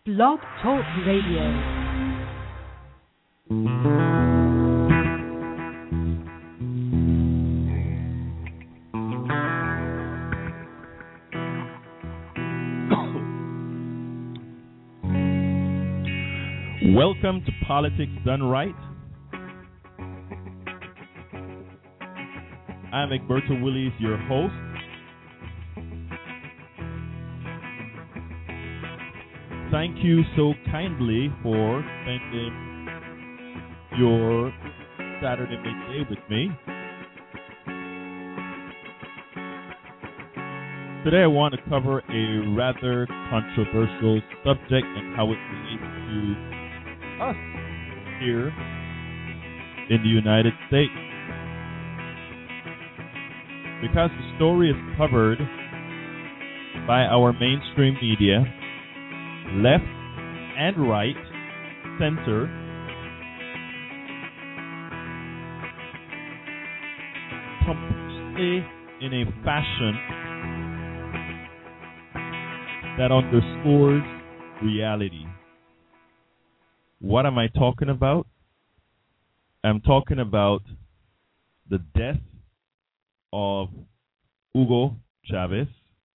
Blog Talk Radio. Welcome to Politics Done Right. I'm Egberto Willies, your host. Thank you so kindly for spending your Saturday midday with me. Today I want to cover a rather controversial subject and how it relates to us here in the United States. Because the story is covered by our mainstream media, left and right, center, completely in a fashion that underscores reality. What am I talking about? I'm talking about the death of Hugo Chavez,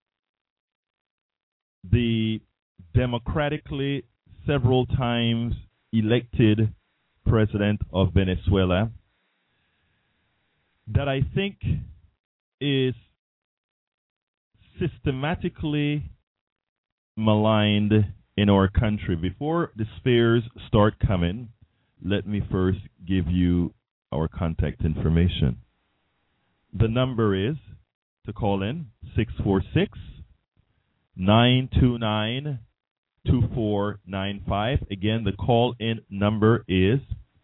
the democratically several times elected president of Venezuela, that I think is systematically maligned in our country. Before the spears start coming, let me first give you our contact information. The number is to call in 646-929-2495. Again, the call-in number is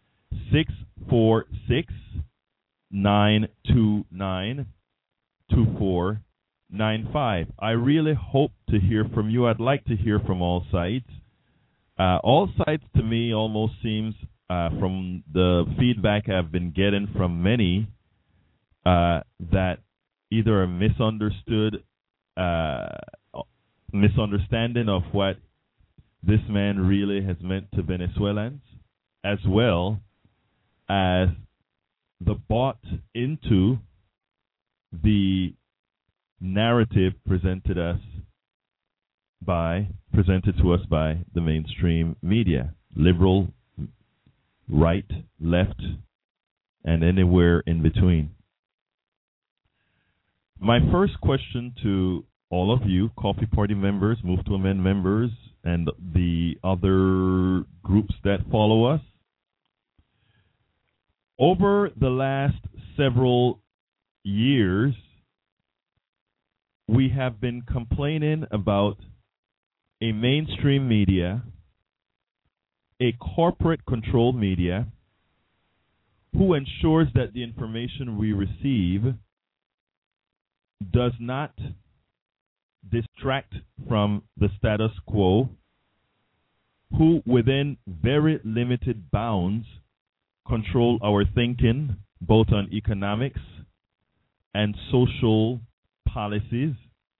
646-929-2495. I really hope to hear from you. I'd like to hear from all sides. All sides to me almost seems, from the feedback I've been getting from many, that either a misunderstanding of what this man really has meant to Venezuelans, as well as the bought into the narrative presented to us by the mainstream media, liberal, right, left, and anywhere in between. My first question to all of you, Coffee Party members, Move to Amend members, and the other groups that follow us. Over the last several years, we have been complaining about a mainstream media, a corporate-controlled media, who ensures that the information we receive does not distract from the status quo, who within very limited bounds control our thinking, both on economics and social policies.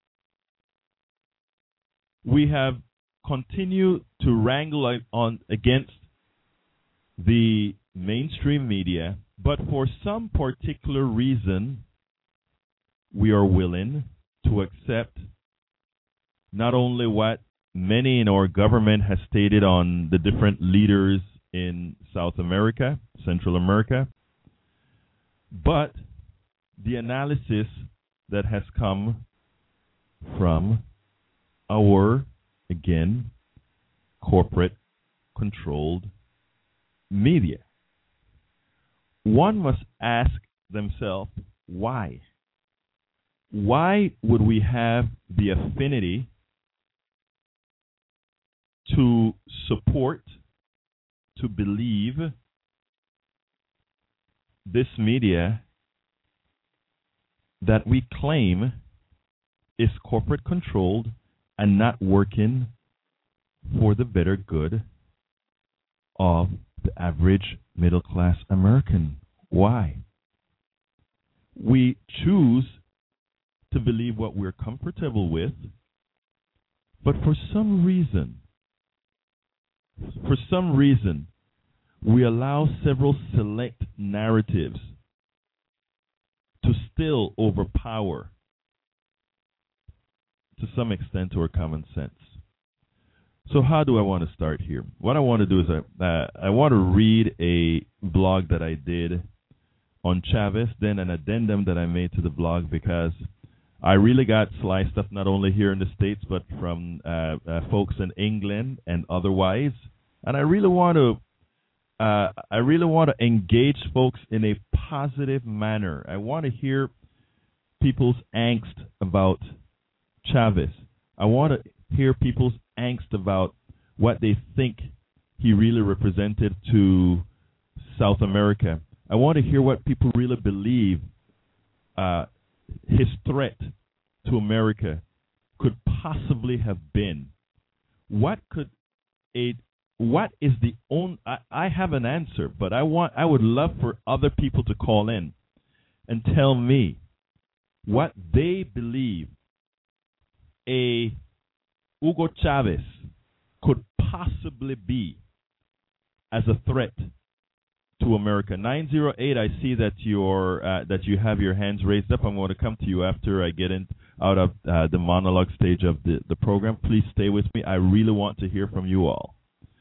We have continued to wrangle against the mainstream media, but for some particular reason, we are willing to accept not only what many in our government has stated on the different leaders in South America, Central America, but the analysis that has come from our, again, corporate-controlled media. One must ask themselves, why? Why would we have the affinity to support, to believe this media that we claim is corporate controlled and not working for the better good of the average middle class American? Why? We choose to believe what we're comfortable with, but for some reason, for some reason, we allow several select narratives to still overpower, to some extent, our common sense. So how do I want to start here? What I want to do is I want to read a blog that I did on Chavez, then an addendum that I made to the blog, because I really got sliced up not only here in the States but from folks in England and otherwise, and I really want to engage folks in a positive manner. I want to hear people's angst about Chavez. I want to hear people's angst about what they think he really represented to South America. I want to hear what people really believe his threat to America could possibly have been. What is the only? I have an answer, but I would love for other people to call in and tell me what they believe a Hugo Chavez could possibly be as a threat to America. 908, I see that that you have your hands raised up. I'm going to come to you after I get out of the monologue stage of the program. Please stay with me. I really want to hear from you all.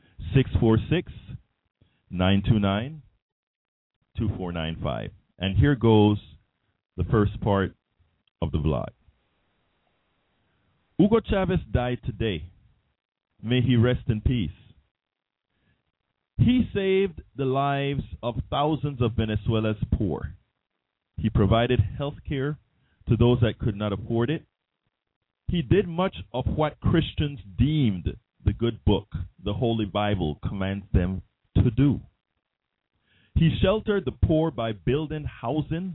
646-929-2495. And here goes the first part of the blog. Hugo Chavez died today. May he rest in peace. He saved the lives of thousands of Venezuela's poor. He provided health care to those that could not afford it. He did much of what Christians deemed the good book, the Holy Bible, commands them to do. He sheltered the poor by building housing.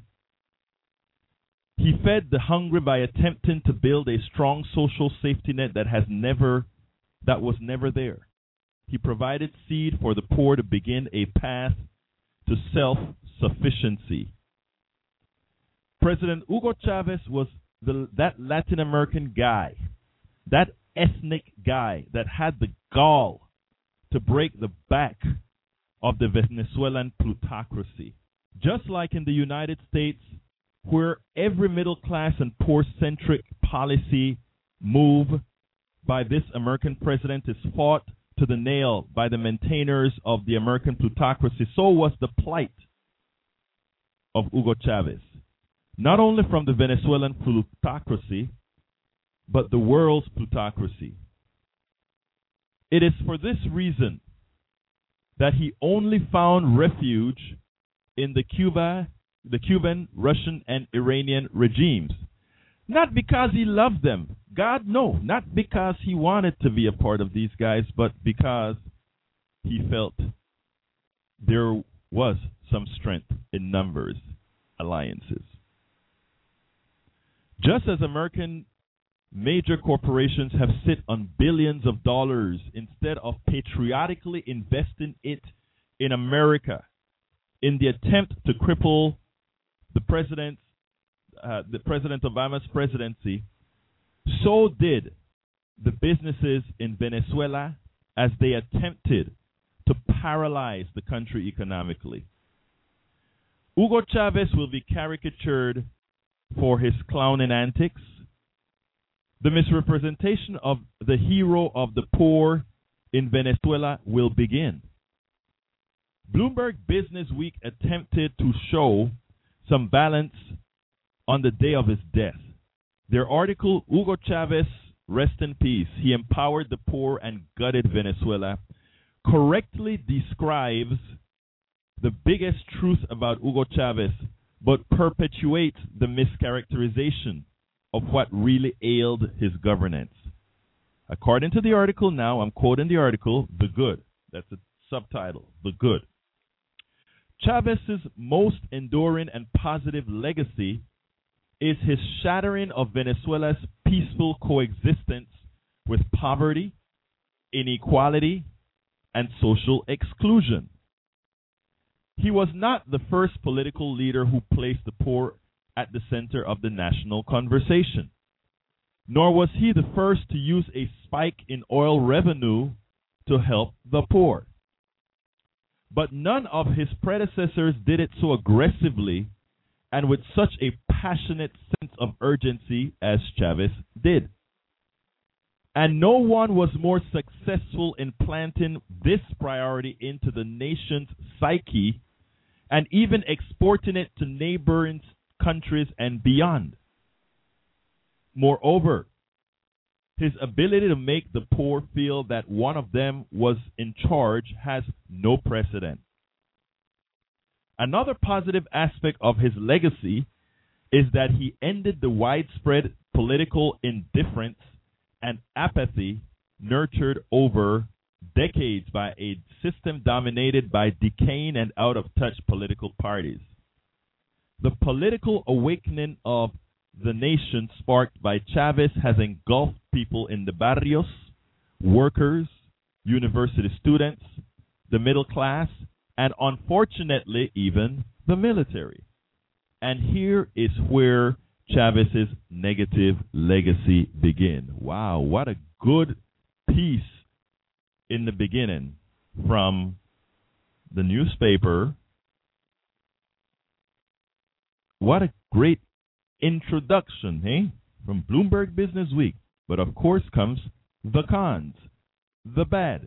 He fed the hungry by attempting to build a strong social safety net that was never there. He provided seed for the poor to begin a path to self-sufficiency. President Hugo Chavez was that Latin American guy, that ethnic guy that had the gall to break the back of the Venezuelan plutocracy. Just like in the United States, where every middle class and poor-centric policy move by this American president is fought to the nail by the maintainers of the American plutocracy, so was the plight of Hugo Chavez. Not only from the Venezuelan plutocracy, but the world's plutocracy. It is for this reason that he only found refuge in the Cuban, Russian, and Iranian regimes. Not because he loved them. God, no. Not because he wanted to be a part of these guys, but because he felt there was some strength in numbers, alliances. Just as American major corporations have sit on billions of dollars instead of patriotically investing it in America in the attempt to cripple the President Obama's presidency, so did the businesses in Venezuela as they attempted to paralyze the country economically. Hugo Chavez will be caricatured for his clowning antics. The misrepresentation of the hero of the poor in Venezuela will begin. Bloomberg Business Week attempted to show some balance on the day of his death. Their article, Hugo Chavez, rest in peace, he empowered the poor and gutted Venezuela, correctly describes the biggest truth about Hugo Chavez, but perpetuates the mischaracterization of what really ailed his governance. According to the article now, I'm quoting the article, The Good. That's the subtitle, The Good. Chavez's most enduring and positive legacy is his shattering of Venezuela's peaceful coexistence with poverty, inequality, and social exclusion. He was not the first political leader who placed the poor at the center of the national conversation, nor was he the first to use a spike in oil revenue to help the poor. But none of his predecessors did it so aggressively and with such a passionate sense of urgency as Chavez did. And no one was more successful in planting this priority into the nation's psyche and even exporting it to neighboring countries and beyond. Moreover, his ability to make the poor feel that one of them was in charge has no precedent. Another positive aspect of his legacy is that he ended the widespread political indifference and apathy nurtured over decades by a system dominated by decaying and out-of-touch political parties. The political awakening of the nation sparked by Chavez has engulfed people in the barrios, workers, university students, the middle class, and unfortunately even the military. And here is where Chavez's negative legacy begins. Wow, what a good piece in the beginning from the newspaper. What a great introduction, eh? From Bloomberg Business Week. But of course comes the cons, the bad.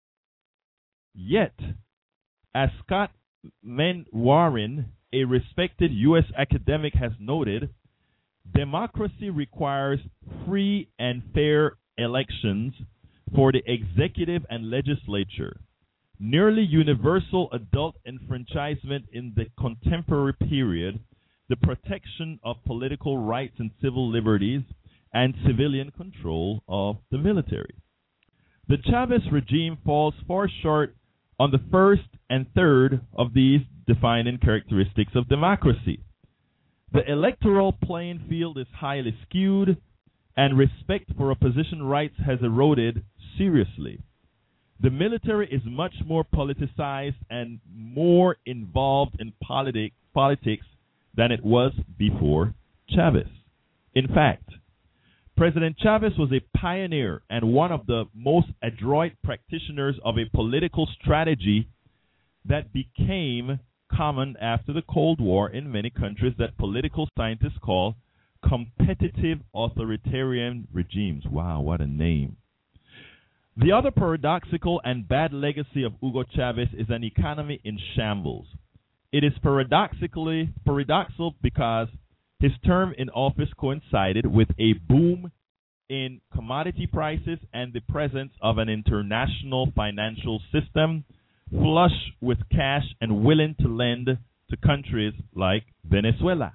Yet, as Scott Warren, a respected U.S. academic, has noted, democracy requires free and fair elections for the executive and legislature. Nearly universal adult enfranchisement in the contemporary period, the protection of political rights and civil liberties, and civilian control of the military. The Chavez regime falls far short on the first and third of these defining characteristics of democracy. The electoral playing field is highly skewed, and respect for opposition rights has eroded seriously. The military is much more politicized and more involved in politics than it was before Chavez. In fact, President Chavez was a pioneer and one of the most adroit practitioners of a political strategy that became common after the Cold War in many countries that political scientists call competitive authoritarian regimes. Wow, what a name. The other paradoxical and bad legacy of Hugo Chavez is an economy in shambles. It is paradoxical because his term in office coincided with a boom in commodity prices and the presence of an international financial system flush with cash and willing to lend to countries like Venezuela.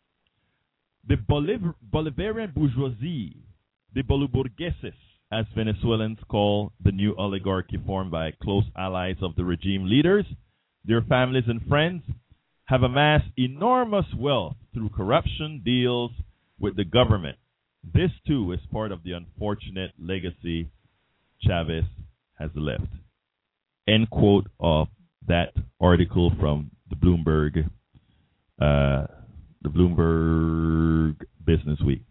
The Bolivarian bourgeoisie, the Boliburgueses, as Venezuelans call the new oligarchy formed by close allies of the regime leaders, their families and friends, have amassed enormous wealth through corruption deals with the government. This, too, is part of the unfortunate legacy Chavez has left. End quote of that article from the Bloomberg Business Week.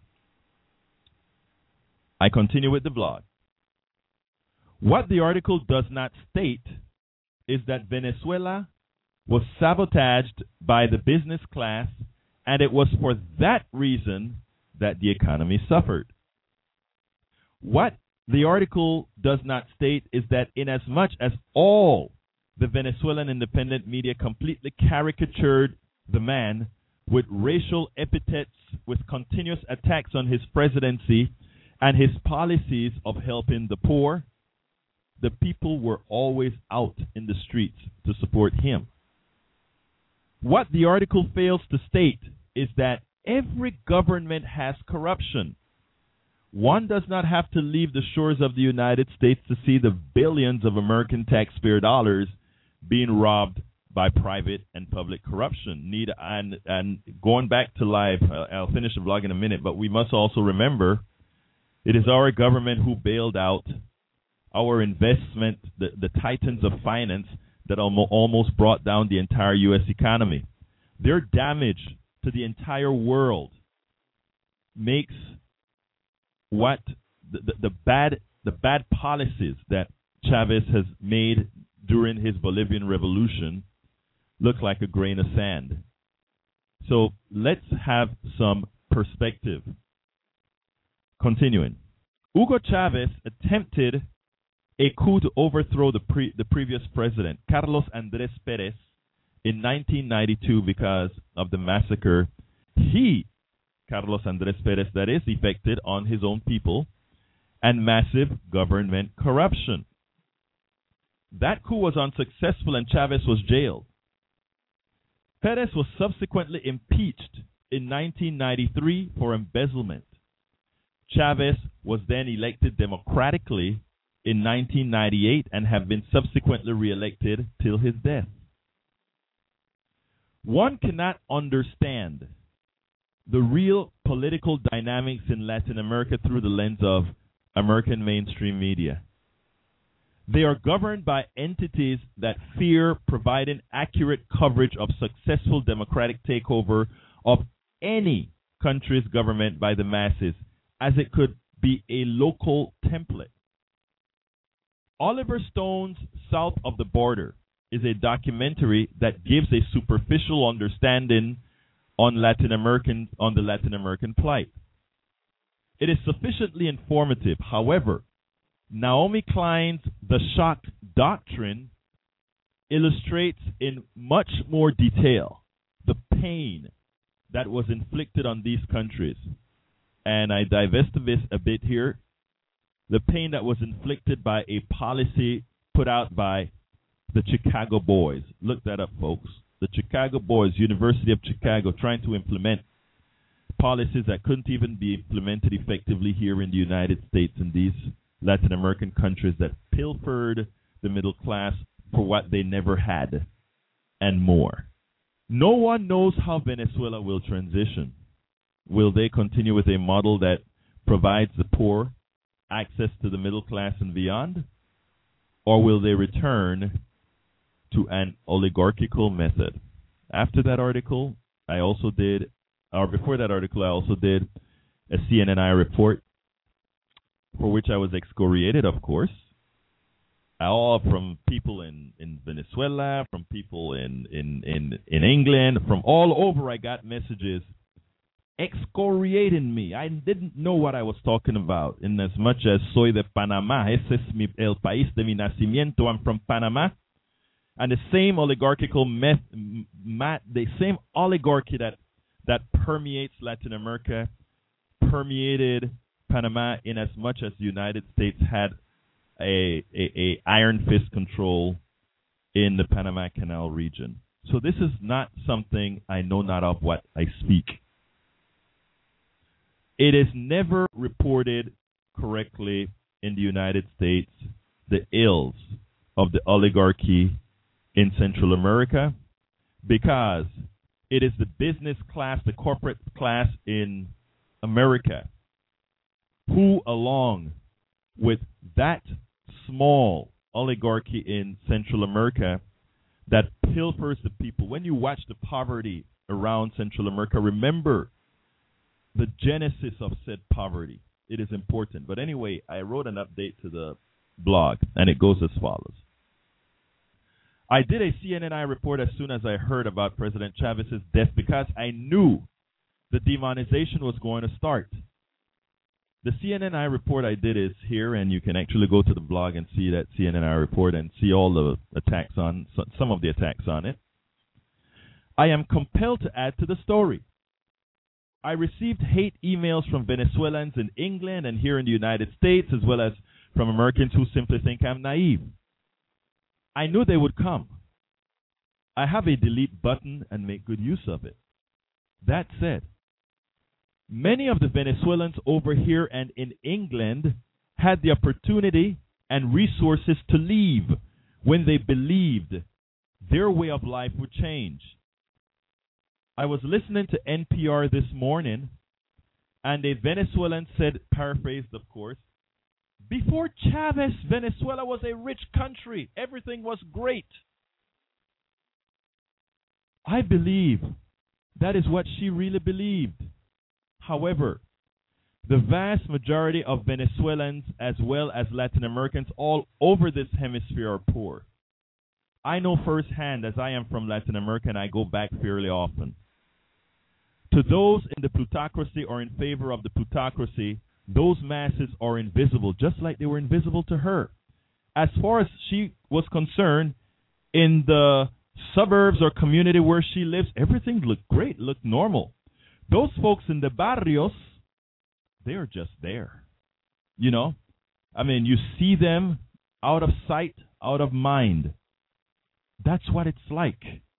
I continue with the blog. What the article does not state is that Venezuela was sabotaged by the business class, and it was for that reason that the economy suffered. What the article does not state is that inasmuch as all the Venezuelan independent media completely caricatured the man with racial epithets, with continuous attacks on his presidency and his policies of helping the poor, the people were always out in the streets to support him. What the article fails to state is that every government has corruption. One does not have to leave the shores of the United States to see the billions of American taxpayer dollars being robbed by private and public corruption. And going back to live, I'll finish the vlog in a minute, but we must also remember it is our government who bailed out our investment, the titans of finance that almost brought down the entire U.S. economy. Their damage to the entire world makes what the bad policies that Chavez has made during his Bolivian revolution look like a grain of sand. So let's have some perspective. Continuing. Hugo Chavez attempted a coup to overthrow the previous president, Carlos Andrés Pérez, in 1992 because of the massacre Carlos Andrés Pérez, that is, effected on his own people, and massive government corruption. That coup was unsuccessful and Chavez was jailed. Pérez was subsequently impeached in 1993 for embezzlement. Chavez was then elected democratically in 1998 and have been subsequently re-elected till his death. One cannot understand the real political dynamics in Latin America through the lens of American mainstream media. They are governed by entities that fear providing accurate coverage of successful democratic takeover of any country's government by the masses, as it could be a local template. Oliver Stone's South of the Border is a documentary that gives a superficial understanding on the Latin American plight. It is sufficiently informative. However, Naomi Klein's The Shock Doctrine illustrates in much more detail the pain that was inflicted on these countries. And I divest of this a bit here. The pain that was inflicted by a policy put out by the Chicago Boys. Look that up, folks. The Chicago Boys, University of Chicago, trying to implement policies that couldn't even be implemented effectively here in the United States and these Latin American countries that pilfered the middle class for what they never had and more. No one knows how Venezuela will transition. Will they continue with a model that provides the poor access to the middle class and beyond? Or will they return to an oligarchical method? After that article, before that article, I also did a CNNI report for which I was excoriated, of course. All from people in Venezuela, from people in England, from all over. I got messages excoriating me. I didn't know what I was talking about. In as much as soy de Panamá, ese es el país de mi nacimiento. I'm from Panama, and the same oligarchical the same oligarchy that permeates Latin America permeated Panama, in as much as the United States had a iron fist control in the Panama Canal region. So this is not something I know not of what I speak. It is never reported correctly in the United States the ills of the oligarchy in Central America, because it is the business class, the corporate class in America, who, along with that small oligarchy in Central America that pilfers the people. When you watch the poverty around Central America, remember the genesis of said poverty. It is important. But anyway, I wrote an update to the blog, and it goes as follows. I did a CNNI report as soon as I heard about President Chavez's death because I knew the demonization was going to start. The CNNI report I did is here, and you can actually go to the blog and see that CNNI report and see all the attacks on, some of the attacks on it. I am compelled to add to the story. I received hate emails from Venezuelans in England and here in the United States, as well as from Americans who simply think I'm naive. I knew they would come. I have a delete button and make good use of it. That said, many of the Venezuelans over here and in England had the opportunity and resources to leave when they believed their way of life would change. I was listening to NPR this morning, and a Venezuelan said, paraphrased of course, before Chavez, Venezuela was a rich country. Everything was great. I believe that is what she really believed. However, The vast majority of Venezuelans, as well as Latin Americans all over this hemisphere, are poor. I know firsthand, as I am from Latin America and I go back fairly often. To those in the plutocracy or in favor of the plutocracy, those masses are invisible, just like they were invisible to her. As far as she was concerned, in the suburbs or community where she lives, everything looked great, looked normal. Those folks in the barrios, they are just there. You know? I mean, you see them out of sight, out of mind. That's what it's like.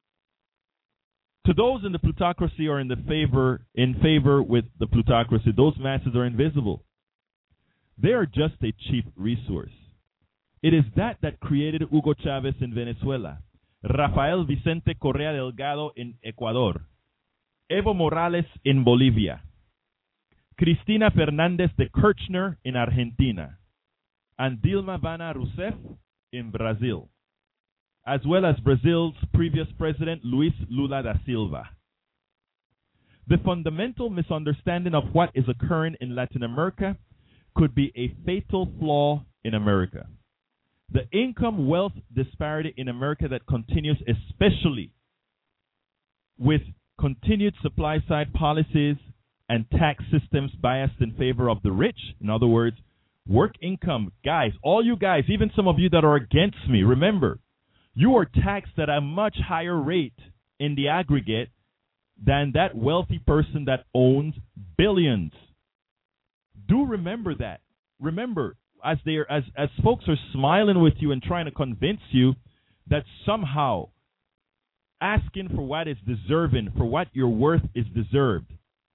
To those in the plutocracy or in favor with the plutocracy, those masses are invisible. They are just a cheap resource. It is that created Hugo Chavez in Venezuela, Rafael Vicente Correa Delgado in Ecuador, Evo Morales in Bolivia, Cristina Fernández de Kirchner in Argentina, and Dilma Vana Rousseff in Brazil, as well as Brazil's previous president, Luis Lula da Silva. The fundamental misunderstanding of what is occurring in Latin America could be a fatal flaw in America. The income-wealth disparity in America that continues, especially with continued supply-side policies and tax systems biased in favor of the rich. In other words, work income. Guys, all you guys, even some of you that are against me, remember, you are taxed at a much higher rate in the aggregate than that wealthy person that owns billions. Do remember that. Remember, as folks are smiling with you and trying to convince you that somehow asking for what is deserving, for what your worth is deserved,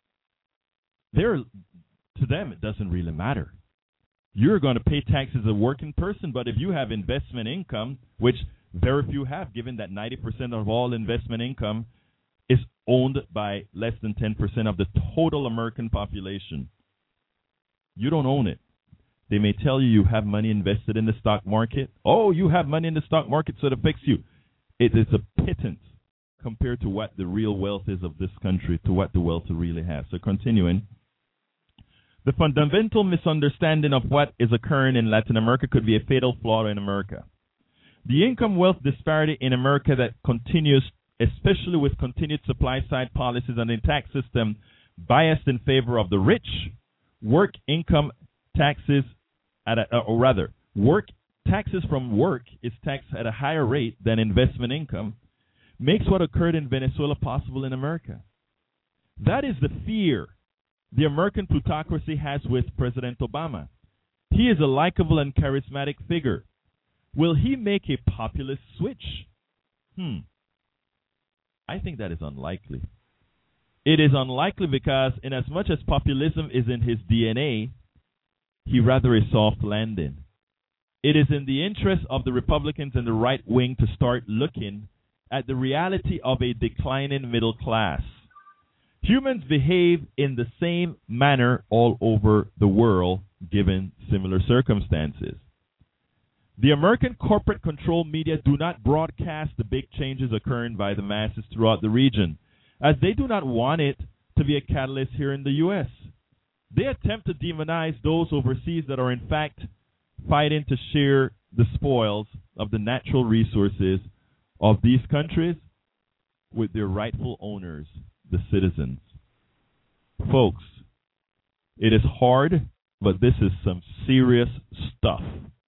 to them it doesn't really matter. You're going to pay taxes as a working person, but if you have investment income, which very few have, given that 90% of all investment income is owned by less than 10% of the total American population, you don't own it. They may tell you have money invested in the stock market. Oh, you have money in the stock market, so it affects you. It is a pittance compared to what the real wealth is of this country, to what the wealth really has. So continuing, the fundamental misunderstanding of what is occurring in Latin America could be a fatal flaw in America. The income-wealth disparity in America that continues, especially with continued supply-side policies and a tax system biased in favor of the rich, work income taxes taxes from work is taxed at a higher rate than investment income, makes what occurred in Venezuela possible in America. That is the fear the American plutocracy has with President Obama. He is a likable and charismatic figure. Will he make a populist switch? I think that is unlikely. It is unlikely because in as much as populism is in his DNA, he rather a soft landing. It is in the interest of the Republicans and the right wing to start looking at the reality of a declining middle class. Humans behave in the same manner all over the world, given similar circumstances. The American corporate controlled media do not broadcast the big changes occurring by the masses throughout the region, as they do not want it to be a catalyst here in the U.S. They attempt to demonize those overseas that are in fact fighting to share the spoils of the natural resources of these countries with their rightful owners, the citizens. Folks, it is hard, but this is some serious stuff.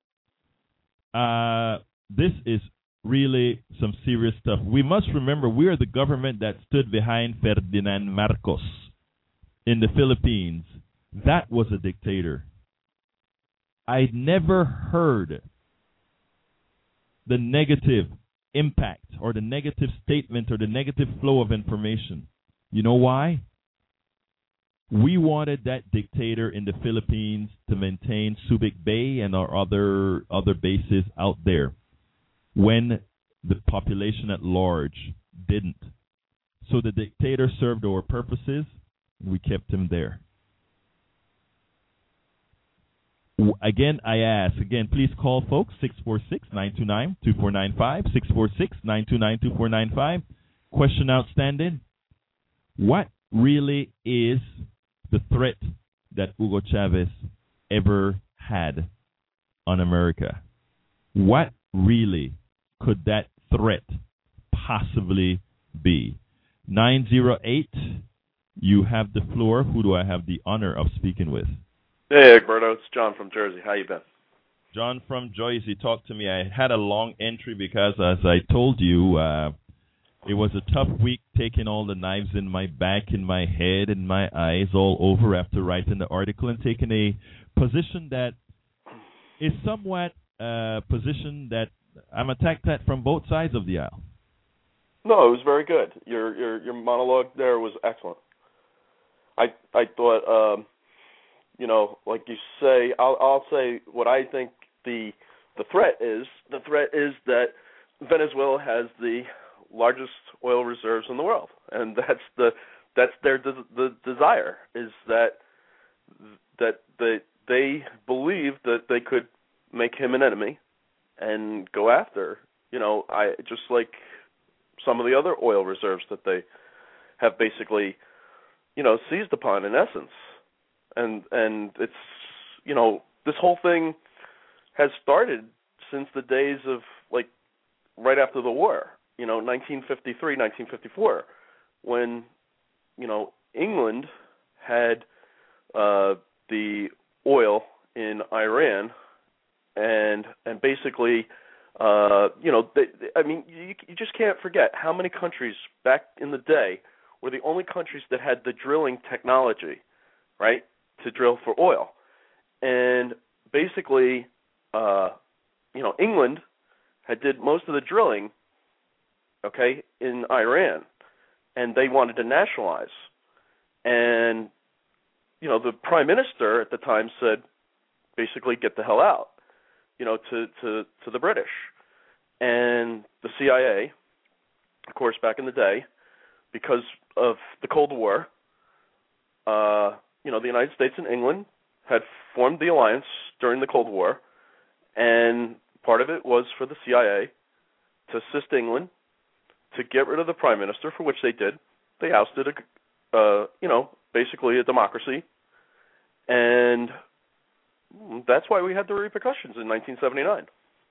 This is really some serious stuff. We must remember we are the government that stood behind Ferdinand Marcos in the Philippines. That was a dictator. I never heard the negative impact or the negative statement or the negative flow of information. You know why? We wanted that dictator in the Philippines to maintain Subic Bay and our other bases out there when the population at large didn't. So the dictator served our purposes, and we kept him there. Again, I ask, please call folks, 646-929-2495, 646-929-2495. Question outstanding. What really is the threat that Hugo Chavez ever had on America. What really could that threat possibly be? 908, you have the floor. Who do I have the honor of speaking with? Hey, Egberto, it's John from Jersey. How you been? John from Jersey, talk to me. I had a long entry because, as I told you, it was a tough week taking all the knives in my back, in my head, in my eyes, all over after writing the article and taking a position that is somewhat a position that I'm attacked at from both sides of the aisle. No, it was very good. Your monologue there was excellent. I thought, like you say, I'll say what I think the threat is. The threat is that Venezuela has the largest oil reserves in the world, and that's their desire, is that they believe that they could make him an enemy and go after, just like some of the other oil reserves that they have basically, seized upon in essence. And it's, this whole thing has started since the days of, right after the war, 1953, 1954, when, England had the oil in Iran, and basically, you just can't forget how many countries back in the day were the only countries that had the drilling technology, right, to drill for oil. And basically, England did most of the drilling, in Iran, and they wanted to nationalize. And, the prime minister at the time said, basically, get the hell out, to the British. And the CIA, of course, back in the day, because of the Cold War, the United States and England had formed the alliance during the Cold War, and part of it was for the CIA to assist England to get rid of the prime minister, for which they did. They ousted basically a democracy, and that's why we had the repercussions in 1979.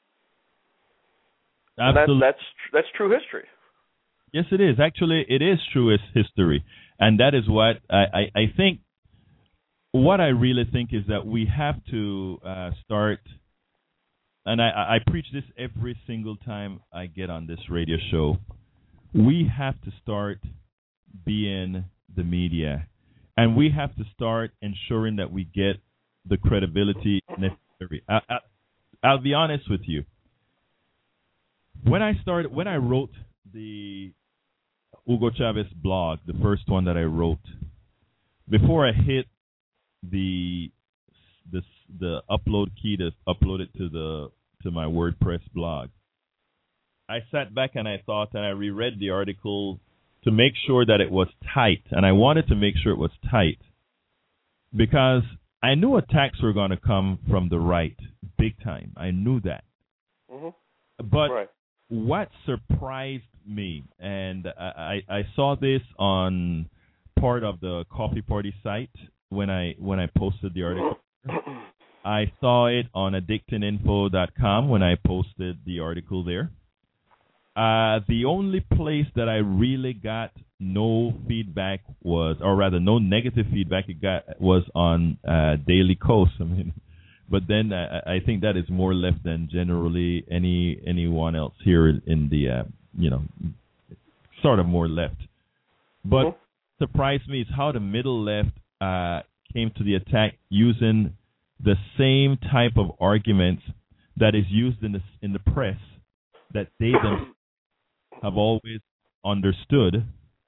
Absolutely. And that's true history. Yes, it is. Actually, it is true history, and that is what I think. What I really think is that we have to start, and I preach this every single time I get on this radio show. We have to start being the media, and we have to start ensuring that we get the credibility necessary. I'll be honest with you. When I wrote the Hugo Chavez blog, the first one that I wrote, before I hit the upload key to upload it to my WordPress blog, I sat back and I thought, and I reread the article to make sure that it was tight, and I wanted to make sure it was tight because I knew attacks were going to come from the right, big time. I knew that. Mm-hmm. But right. What surprised me, and I saw this on part of the Coffee Party site when I posted the article. I saw it on addictinginfo.com when I posted the article there. The only place that I really got no feedback no negative feedback was on Daily Kos. But then I think that is more left than generally anyone else here in the sort of more left. But surprised me is how the middle left came to the attack using the same type of arguments that is used in the press that they have always understood.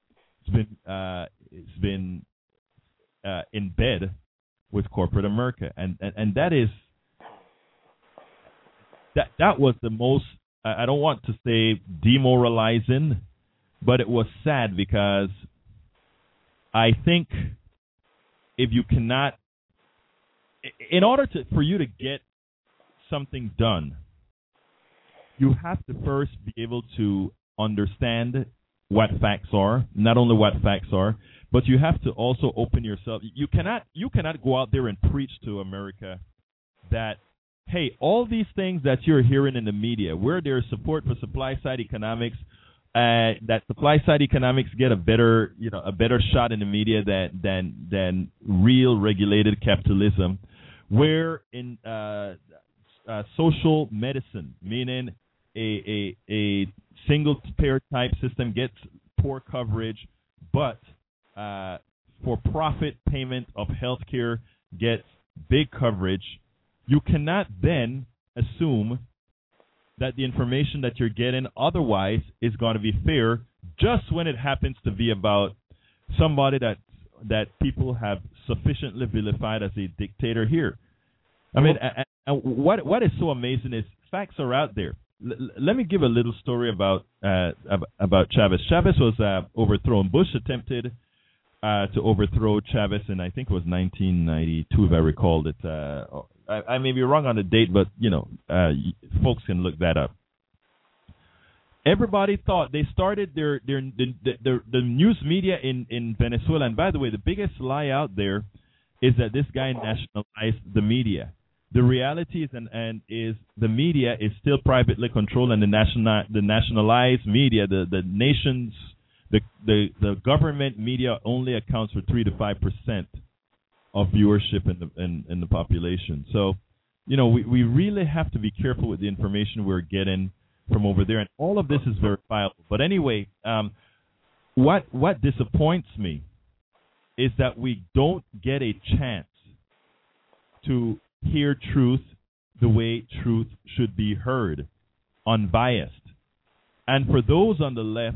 It's been in bed with corporate America, and that is that was the most, I don't want to say demoralizing, but it was sad because I think if you cannot, in order for you to get something done, you have to first be able to understand what facts are, not only what facts are, but you have to also open yourself. You cannot go out there and preach to America that, hey, all these things that you're hearing in the media, where there's support for supply side economics, that supply side economics get a better shot in the media than real regulated capitalism, where in social medicine, meaning a single payer type system gets poor coverage, but for profit payment of healthcare gets big coverage. You cannot then assume that the information that you're getting otherwise is going to be fair, just when it happens to be about somebody that people have sufficiently vilified as a dictator here. I mean, what is so amazing is facts are out there. Let me give a little story about Chavez. Chavez was overthrown. Bush attempted to overthrow Chavez in, I think it was 1992, if I recall it. I may be wrong on the date, but folks can look that up. Everybody thought they started the news media in Venezuela, and by the way, the biggest lie out there is that this guy nationalized the media. The reality is, is the media is still privately controlled, and the nationalized media, the nation's the government media only accounts for 3 to 5% of viewership in the population. So, we really have to be careful with the information we're getting from over there, and all of this is verifiable. But anyway, what disappoints me is that we don't get a chance to hear truth the way truth should be heard, unbiased. And for those on the left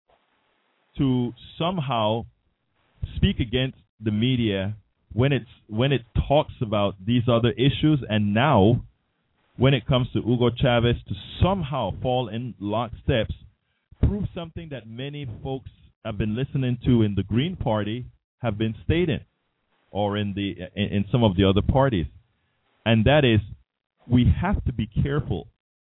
to somehow speak against the media when it talks about these other issues, and now when it comes to Hugo Chavez to somehow fall in locksteps, prove something that many folks have been listening to in the Green Party have been stating, or in some of the other parties. And that is, we have to be careful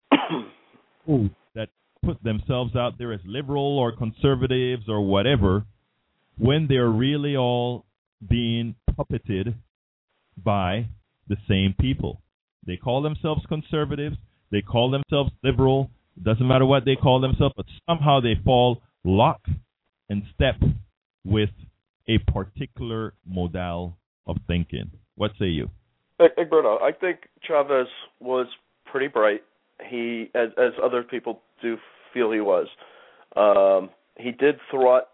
that put themselves out there as liberal or conservatives or whatever, when they're really all being puppeted by the same people. They call themselves conservatives, they call themselves liberal, doesn't matter what they call themselves, but somehow they fall lock and step with a particular model of thinking. What say you? Egberto, I think Chavez was pretty bright. He, as other people do feel he was, he did thwart,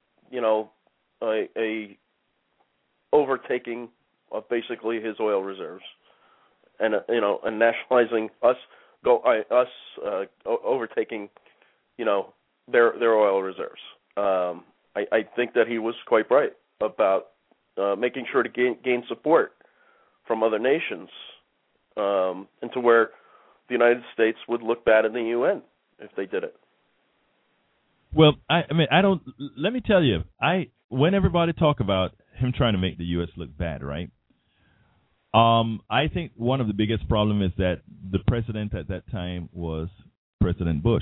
a overtaking of basically his oil reserves, and and nationalizing overtaking, their oil reserves. I think that he was quite bright about making sure to gain support from other nations, into where the United States would look bad in the UN if they did it. Well, let me tell you, when everybody talk about him trying to make the U.S. look bad, right? I think one of the biggest problem is that the president at that time was President Bush.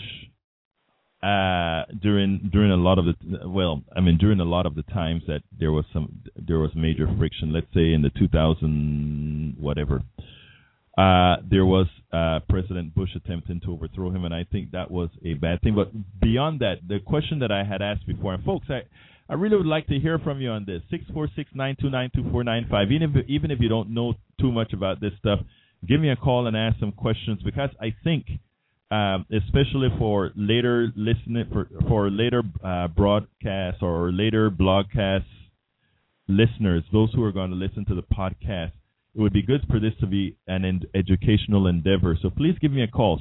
During a lot of the times that there was major friction. Let's say in the 2000 whatever, there was President Bush attempting to overthrow him, and I think that was a bad thing. But beyond that, the question that I had asked before, and folks, I really would like to hear from you on this. 646-929-2495. Even if you don't know too much about this stuff, give me a call and ask some questions, because I think, especially for later for later broadcasts or later blogcast listeners, those who are going to listen to the podcast, it would be good for this to be an educational endeavor. So please give me a call,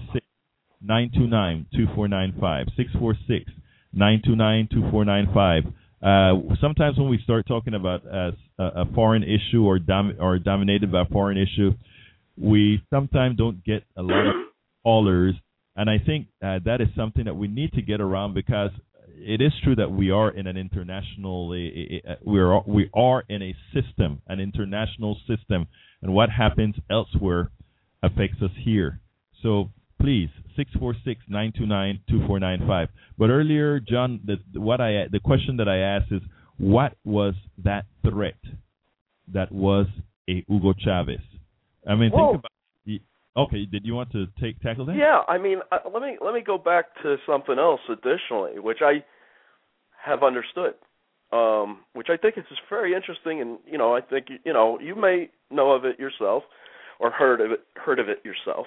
646-929-2495, 646-929-2495. Sometimes when we start talking about a foreign issue or dominated by a foreign issue, we sometimes don't get a lot of callers, and I think that is something that we need to get around, because it is true that we are in an international, we are in a system, an international system, and what happens elsewhere affects us here. So please, 646-929-2495. But earlier, John, the question that I asked is, what was that threat that was a Hugo Chavez? I mean, think about. Okay, did you want to tackle that? Yeah, I mean, let me go back to something else additionally, which I have understood, which I think is very interesting, and I think you may know of it yourself or heard of it yourself.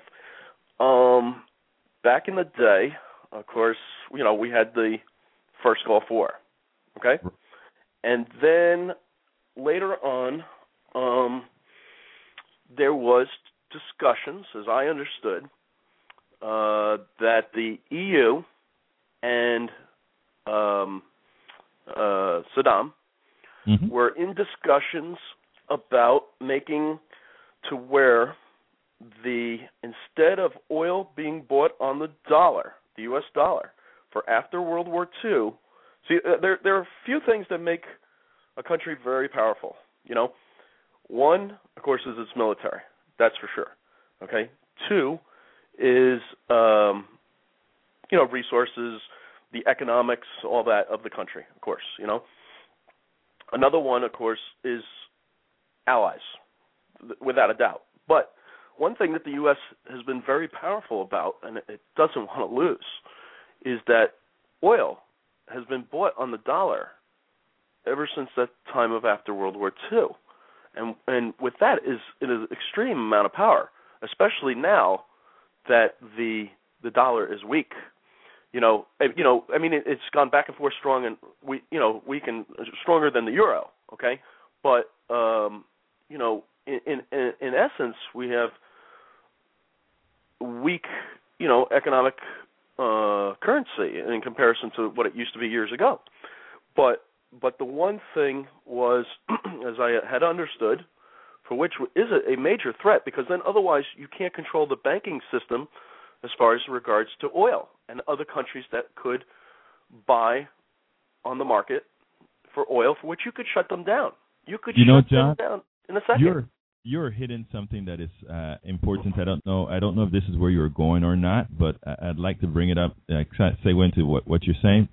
Back in the day, of course, we had the first Gulf War, okay, and then later on, there was discussions, as I understood, that the EU and Saddam were in discussions about making to where instead of oil being bought on the dollar, the U.S. dollar, for after World War II, see, there are a few things that make a country very powerful. One, of course, is its military. That's for sure. Okay. Two is resources, the economics, all that of the country. Of course, Another one, of course, is allies, without a doubt. But one thing that the U.S. has been very powerful about, and it doesn't want to lose, is that oil has been bought on the dollar ever since that time of after World War II. And with that is an extreme amount of power, especially now that the dollar is weak. I mean, it's gone back and forth strong and weak and stronger than the euro. Okay, but in essence, we have weak economic currency in comparison to what it used to be years ago. But the one thing was, as I had understood, for which is a major threat, because then otherwise you can't control the banking system as far as regards to oil and other countries that could buy on the market for oil, for which you could shut them down. You could shut John, them down in a second. You're hitting something that is important. I don't know if this is where you're going or not, but I'd like to bring it up, segue into what you're saying.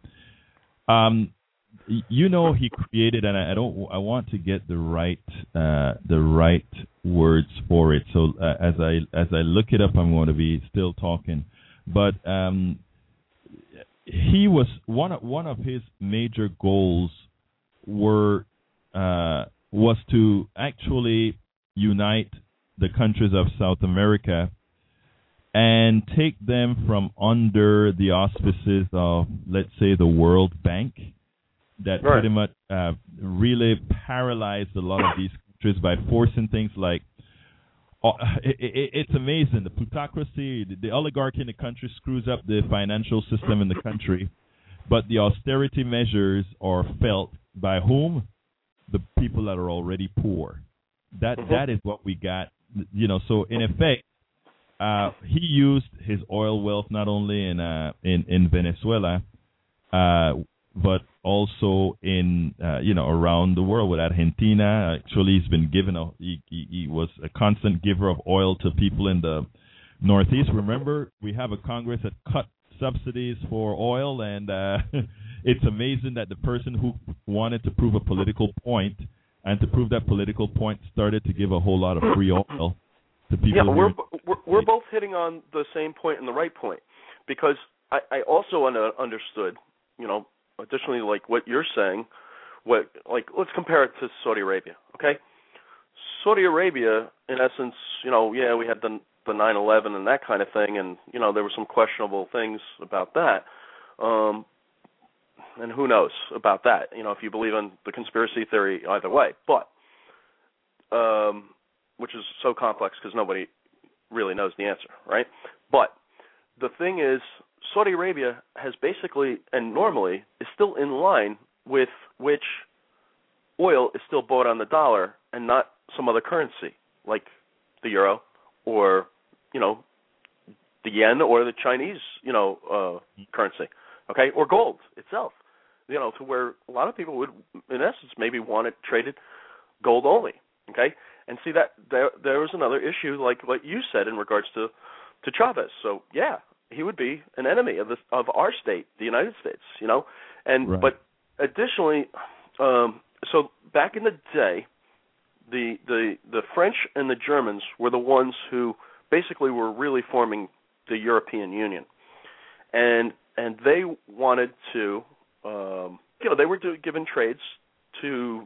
He created, and I want to get the right words for it. So as I look it up, I'm going to be still talking. But he was one of his major goals was to actually unite the countries of South America and take them from under the auspices of, let's say, the World Bank, that pretty much really paralyzed a lot of these countries by forcing things like, it's amazing, the plutocracy, the oligarchy in the country screws up the financial system in the country, but the austerity measures are felt by whom? The people that are already poor. That is what we got, so in effect, he used his oil wealth not only in Venezuela, but also in around the world with Argentina. Actually, he's been given he was a constant giver of oil to people in the Northeast. Remember, we have a Congress that cut subsidies for oil, and it's amazing that the person who wanted to prove a political point and to prove that political point started to give a whole lot of free oil to people. Yeah, we're both hitting on the same point and the right point, because I also understood, additionally, like what you're saying, let's compare it to Saudi Arabia, okay? Saudi Arabia, in essence, we had the 9/11 and that kind of thing, and there were some questionable things about that, and who knows about that? If you believe in the conspiracy theory, either way, but which is so complex because nobody really knows the answer, right? But the thing is, Saudi Arabia has basically, and normally, is still in line with which oil is still bought on the dollar and not some other currency, like the euro or, the yen or the Chinese, currency, okay, or gold itself, to where a lot of people would, in essence, maybe want it traded gold only, okay? And see that there was another issue, like what you said in regards to Chavez. So, yeah, he would be an enemy of our state, the United States, and right. But additionally, So back in the day, the French and the Germans were the ones who basically were really forming the European Union, and they wanted to, they were given trades to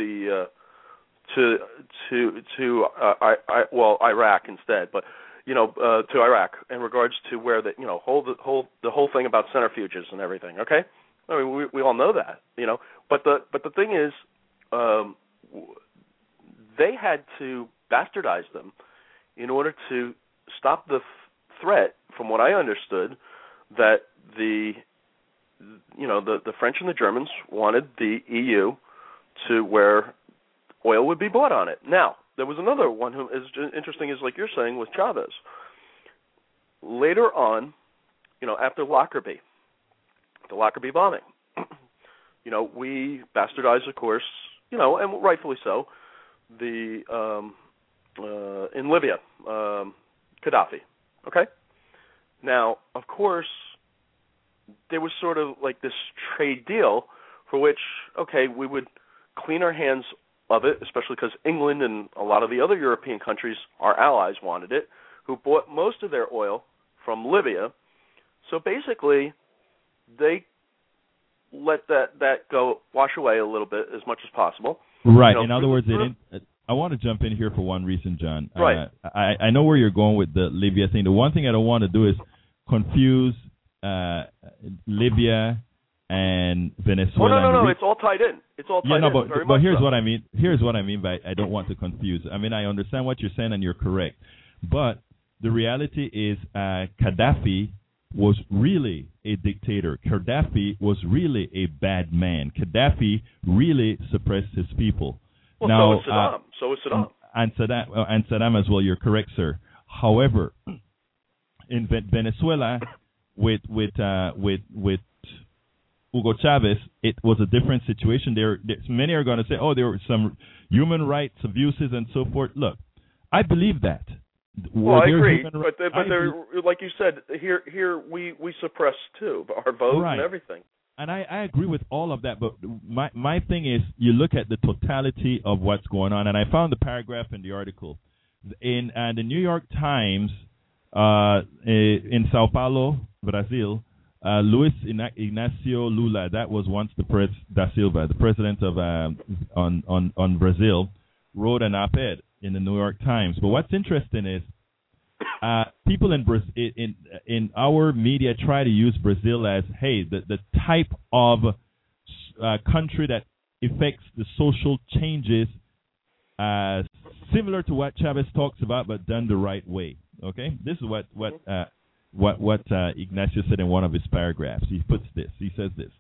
Iraq instead, but to Iraq in regards to where the whole thing about centrifuges and everything. Okay, I mean we all know that, but the thing is, they had to bastardize them in order to stop the threat, from what I understood, that the French and the Germans wanted the EU to where oil would be bought on it. Now, there was another one who is interesting, is like you're saying, with Chavez. Later on, after Lockerbie, the Lockerbie bombing, we bastardized, of course, and rightfully so, in Libya, Gaddafi. Okay? Now, of course, there was sort of like this trade deal for which, okay, we would clean our hands of it, especially because England and a lot of the other European countries, our allies, wanted it, who bought most of their oil from Libya. So basically, they let that go, wash away a little bit as much as possible. Right. In other words, I want to jump in here for one reason, John. Right. I know where you're going with the Libya thing. The one thing I don't want to do is confuse Libya and Venezuela. No. It's all tied in. But here's what I mean. Here's what I mean by I don't want to confuse. I mean, I understand what you're saying and you're correct. But the reality is Gaddafi was really a dictator. Gaddafi was really a bad man. Gaddafi really suppressed his people. Well, now, so is Saddam. And Saddam as well. You're correct, sir. However, in Venezuela, with Hugo Chavez, it was a different situation. Many are going to say, there were some human rights abuses and so forth. Look, I believe that. Well, I agree, but like you said, here we suppress too our vote and everything. And I agree with all of that, but my thing is, you look at the totality of what's going on, and I found the paragraph in the article in the New York Times in Sao Paulo, Brazil. Luis Ignacio Lula, that was once da Silva, the president of on Brazil, wrote an op-ed in the New York Times. But what's interesting is people in our media try to use Brazil as, hey, the type of country that affects the social changes similar to what Chavez talks about, but done the right way. Okay, this is what Ignacio said in one of his paragraphs. He puts this. He says this.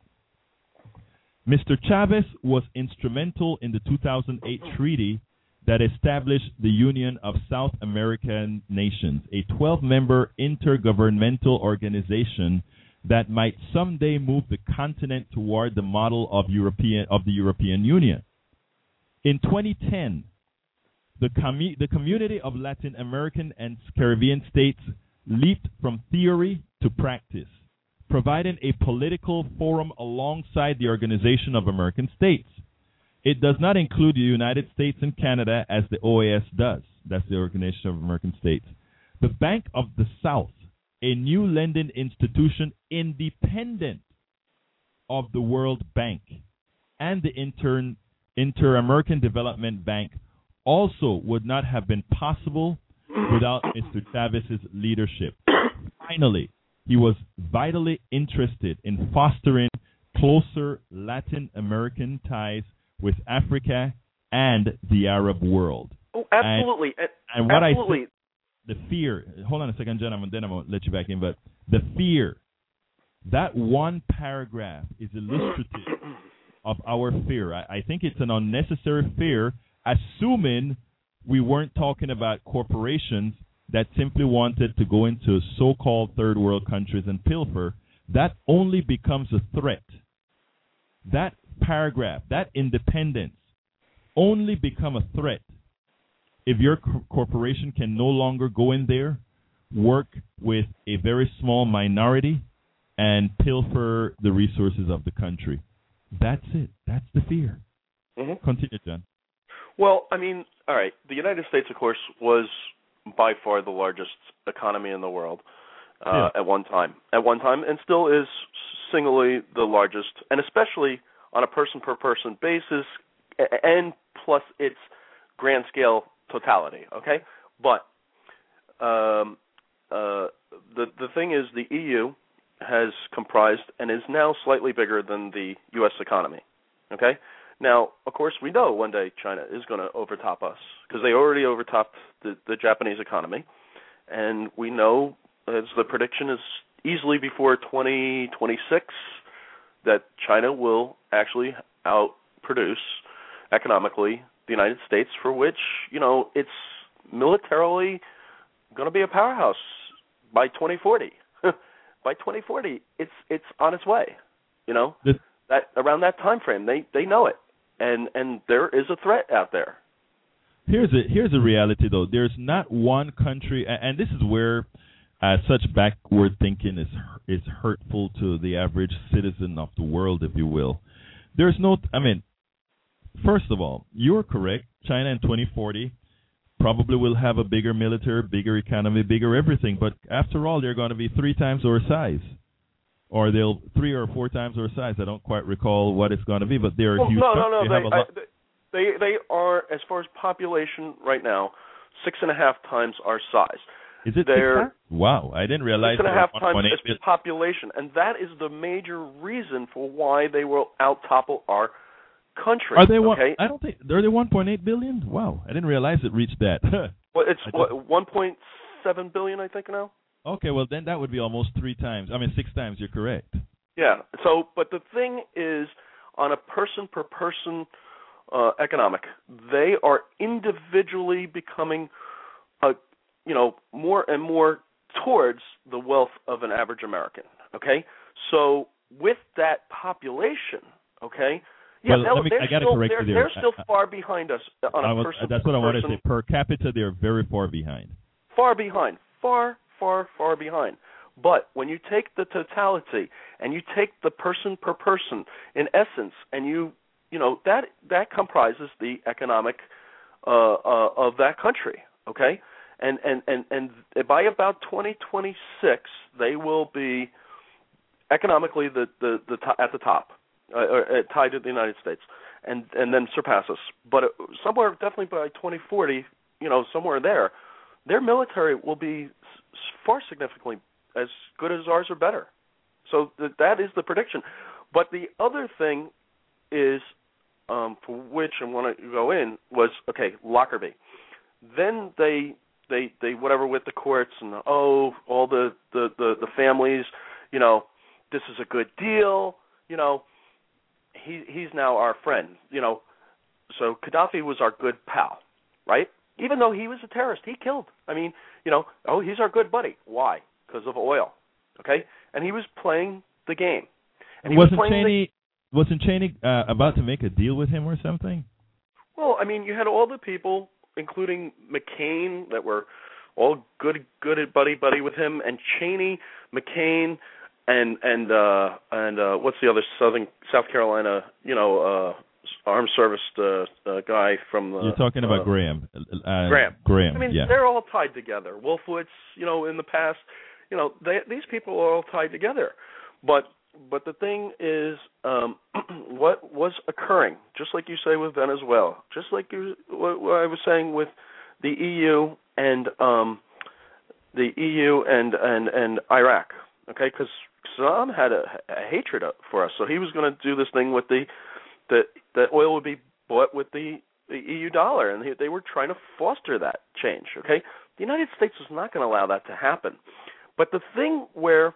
Mr. Chavez was instrumental in the 2008 treaty that established the Union of South American Nations, a 12-member intergovernmental organization that might someday move the continent toward the model of the European Union. In 2010, the community of Latin American and Caribbean states leaped from theory to practice, providing a political forum alongside the Organization of American States. It does not include the United States and Canada as the OAS does. That's the Organization of American States. The Bank of the South, a new lending institution independent of the World Bank and the Inter-American Development Bank, also would not have been possible without Mr. Chavez's leadership. Finally, he was vitally interested in fostering closer Latin American ties with Africa and the Arab world. Oh, absolutely. And what absolutely. I said, the fear, hold on a second, John, then I'm going to let you back in, but the fear, that one paragraph is illustrative of our fear. I think it's an unnecessary fear, assuming we weren't talking about corporations that simply wanted to go into so-called third world countries and pilfer. That only becomes a threat. That paragraph, that independence, only become a threat if your corporation can no longer go in there, work with a very small minority, and pilfer the resources of the country. That's it. That's the fear. Mm-hmm. Continue, John. Well, I mean, all right. The United States, of course, was by far the largest economy in the world at one time, and still is singly the largest, and especially on a person-per-person basis, and plus its grand-scale totality. Okay, but the thing is, the EU has comprised and is now slightly bigger than the U.S. economy. Okay. Now, of course, we know one day China is going to overtop us because they already overtopped the Japanese economy, and we know, as the prediction is easily before 2026, that China will actually outproduce economically the United States, for which, it's militarily going to be a powerhouse by 2040. By 2040, it's on its way. That around that time frame, they know it. And there is a threat out there. Here's a reality, though. There's not one country, and this is where such backward thinking is hurtful to the average citizen of the world, if you will. First of all, you're correct. China in 2040 probably will have a bigger military, bigger economy, bigger everything. But after all, they're going to be 3 times our size. Or they'll 3 or 4 times our size. I don't quite recall what it's going to be, but they're huge. No. They are, as far as population right now, 6.5 times our size. Is it 6 times? Wow, I didn't realize. 6.5 times its population, and that is the major reason for why they will out-topple our country. Are they okay? I don't think they're 1.8 billion. Wow, I didn't realize it reached that. Well, it's 1.7 billion, I think now. Okay, well then that would be almost 6 times. You're correct. Yeah. So, but the thing is, on a person-per-person economic, they are individually becoming, more and more towards the wealth of an average American. Okay. So, with that population, okay. Yeah, well, I got to correct you there. They're still far behind us on a person. That's what I wanted to say. Per capita, they're very far behind. Far behind. Far behind. But when you take the totality and you take the person per person, in essence, and that comprises the economic of that country. Okay, and by about 2026, they will be economically at the top, tied to the United States, and then surpass us. But somewhere, definitely by 2040, somewhere there, their military will be far significantly as good as ours or better. So that is the prediction. But the other thing is, for which I want to go in, was, okay, Lockerbie. Then they whatever with the courts and all the families, this is a good deal, he's now our friend, So Gaddafi was our good pal, right? Even though he was a terrorist, he killed. He's our good buddy. Why? Because of oil, okay? And he was playing the game. And wasn't Cheney about to make a deal with him or something? Well, you had all the people, including McCain, that were all good buddy with him, and Cheney, McCain, and what's the other South Carolina, armed service guy from the... You're talking about Graham. Graham. Yeah. They're all tied together. Wolfowitz, in the past, these people are all tied together. But the thing is, what was occurring, just like you say with Venezuela, just like what I was saying with the EU and Iraq, okay? Because Saddam had a hatred for us, so he was going to do this thing with that oil would be bought with the EU dollar, and they were trying to foster that change, okay? The United States was not going to allow that to happen. But the thing where,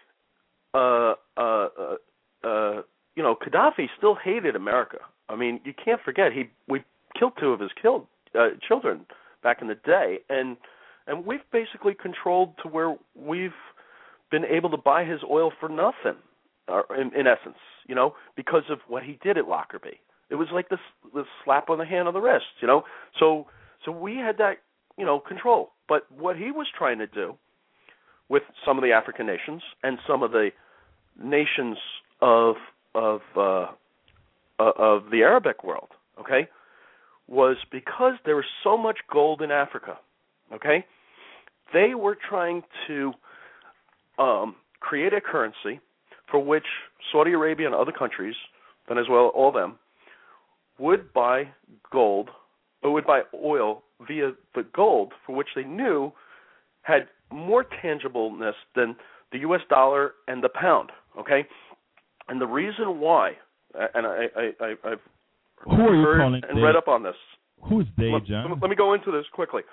Gaddafi still hated America. You can't forget, we killed 2 of his children back in the day, and we've basically controlled to where we've been able to buy his oil for nothing, in essence, because of what he did at Lockerbie. It was like this slap on the hand of the wrist, So we had that, control. But what he was trying to do with some of the African nations and some of the nations of of the Arabic world, okay, was because there was so much gold in Africa, okay, they were trying to create a currency for which Saudi Arabia and other countries, Venezuela, all of them, would buy gold or would buy oil via the gold, for which they knew had more tangibleness than the U.S. dollar and the pound, okay? And the reason why, and I've heard and read up on this. Who's they, John? Let me go into this quickly.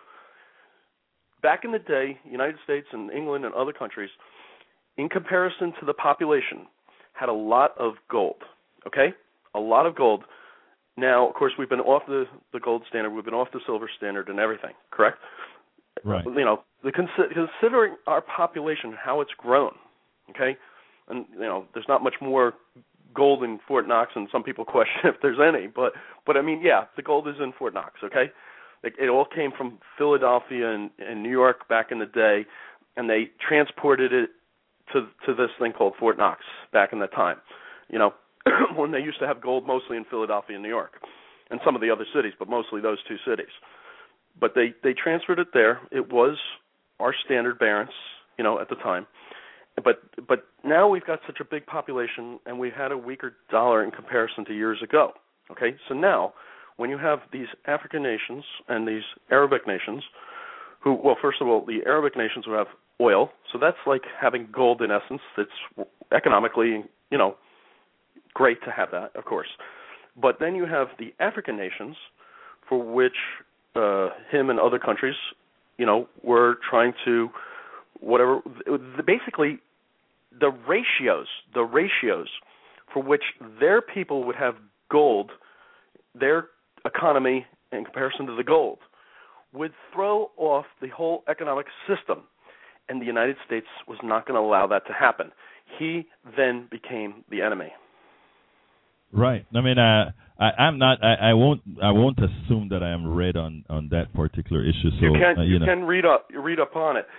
Back in the day, United States and England and other countries, in comparison to the population, had a lot of gold, okay? A lot of gold. Now, of course, we've been off the gold standard. We've been off the silver standard and everything, correct? Right. You know, considering our population, how it's grown, okay? And, you know, there's not much more gold in Fort Knox, and some people question if there's any. But I mean, yeah, the gold is in Fort Knox, okay? It all came from Philadelphia and New York back in the day, and they transported it to this thing called Fort Knox back in the time, you know, when they used to have gold mostly in Philadelphia and New York and some of the other cities, but mostly those two cities. But they transferred it there. It was our standard barons, you know, at the time. But now we've got such a big population, and we had a weaker dollar in comparison to years ago, okay? So now when you have these African nations and these Arabic nations who, well, first of all, the Arabic nations who have oil, so that's like having gold in essence. It's economically, you know, great to have that, of course. But then you have the African nations for which him and other countries, you know, were trying to, whatever, basically the ratios for which their people would have gold, their economy in comparison to the gold, would throw off the whole economic system. And the United States was not going to allow that to happen. He then became the enemy. Right. I mean, I'm not. I won't assume that I am read on that particular issue. So you can read up on it.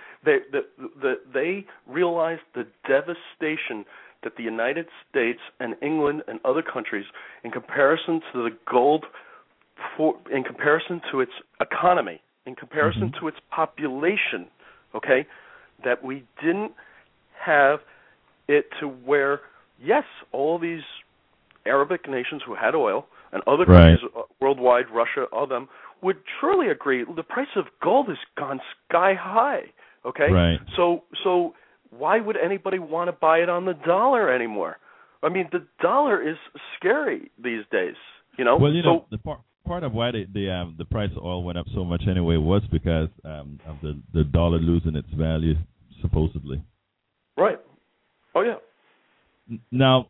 They realized the devastation that the United States and England and other countries, in comparison to the gold, in comparison to its economy, in comparison to its population, okay, that we didn't have it to where, yes, all these Arabic nations who had oil and other countries worldwide, Russia, all of them, would truly agree the price of gold has gone sky high, okay? Right. So why would anybody want to buy it on the dollar anymore? I mean, the dollar is scary these days, you know? Well, you know, the part of why the price of oil went up so much anyway was because of the dollar losing its value, supposedly. Right. Oh, yeah. Now,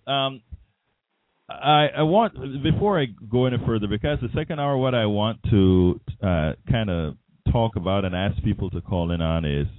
I want, before I go any further, because the second hour, what I want to kind of talk about and ask people to call in on is,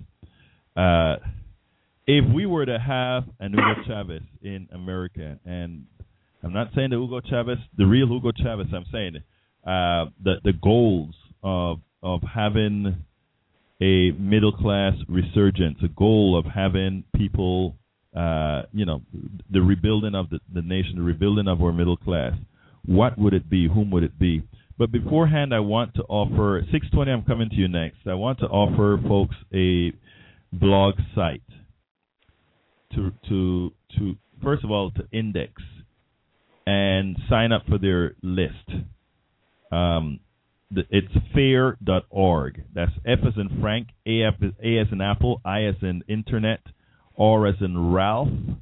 if we were to have an Hugo Chavez in America, and I'm not saying the Hugo Chavez, the real Hugo Chavez, I'm saying the goals of having a middle class resurgence, a goal of having people, you know, the rebuilding of the nation, the rebuilding of our middle class. What would it be? Whom would it be? But beforehand, I want to offer 620. I'm coming to you next. I want to offer folks a blog site to first of all to index and sign up for their list. It's fair.org. That's F as in Frank, A as in Apple, I as in Internet, R as in Ralph.org.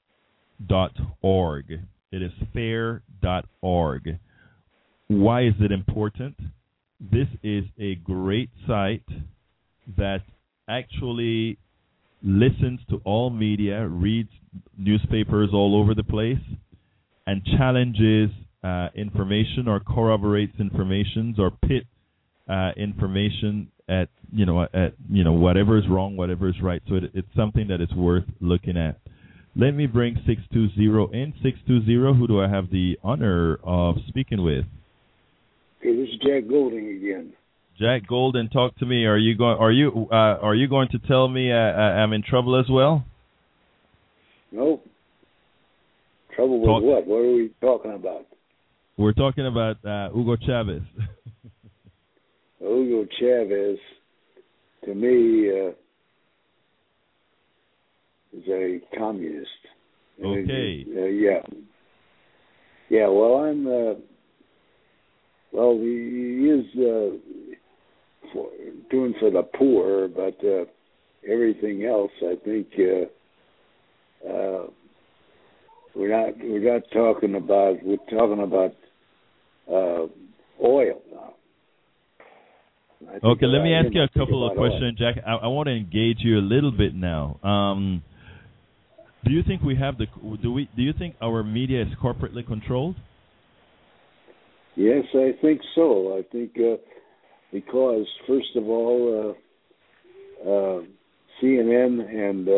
It is fair.org. Why is it important? This is a great site that actually listens to all media, reads newspapers all over the place, and challenges information or corroborates information or pit information at whatever is wrong, whatever is right. So it's something that is worth looking at. Let me bring 620 in. 620, who do I have the honor of speaking with? Okay, this is Jack Golding again. Jack Golden, talk to me. Are you going to tell me I'm in trouble as well? No. Trouble with what? What are we talking about? We're talking about Hugo Chavez. Hugo Chavez, to me, is a communist. Okay. Yeah. Yeah. Well, he is doing for the poor, but everything else, I think, we're not talking about. We're talking about oil now. Okay, let me ask you a couple of questions, Jack. I want to engage you a little bit now. Do you think we have do you think our media is corporately controlled? Yes, I think so. I think because first of all, CNN and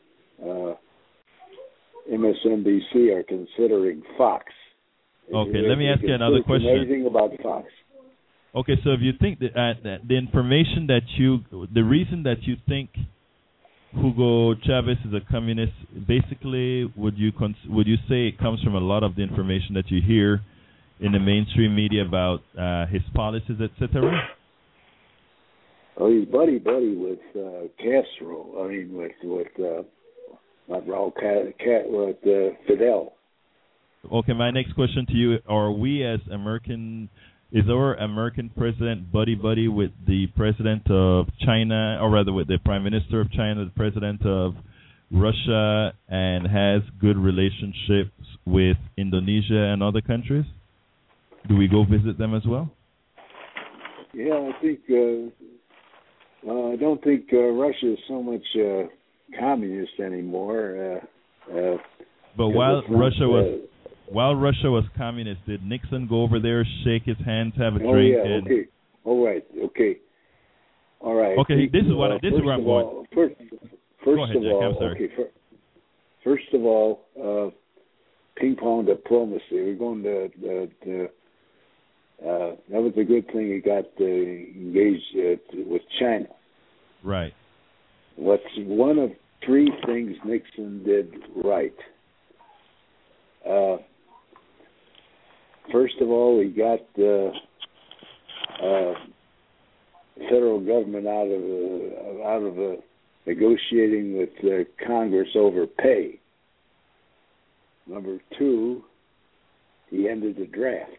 MSNBC are considering Fox. Okay, let me ask you another question. Everything about Fox. Okay, so if you think that the information the reason that you think Hugo Chavez is a communist, basically, would you say it comes from a lot of the information that you hear in the mainstream media about his policies, etc.? Oh, he's buddy with Castro. I mean, with not Raul with Fidel. Okay, my next question to you: are we as is our American president buddy with the president of China, or rather with the prime minister of China, the president of Russia, and has good relationships with Indonesia and other countries? Do we go visit them as well? Yeah, I think. I don't think Russia is so much communist anymore. But while Russia was communist, did Nixon go over there, shake his hands, have a drink? Yeah, okay. All right. Okay. All right. Okay, this is where I'm going. First go ahead, of Jack, all, I'm sorry. okay. First of all, ping pong diplomacy. We're going to that was a good thing he got engaged with China. Right. What's one of three things Nixon did right? First of all, he got the federal government out of negotiating with Congress over pay. Number two, he ended the draft.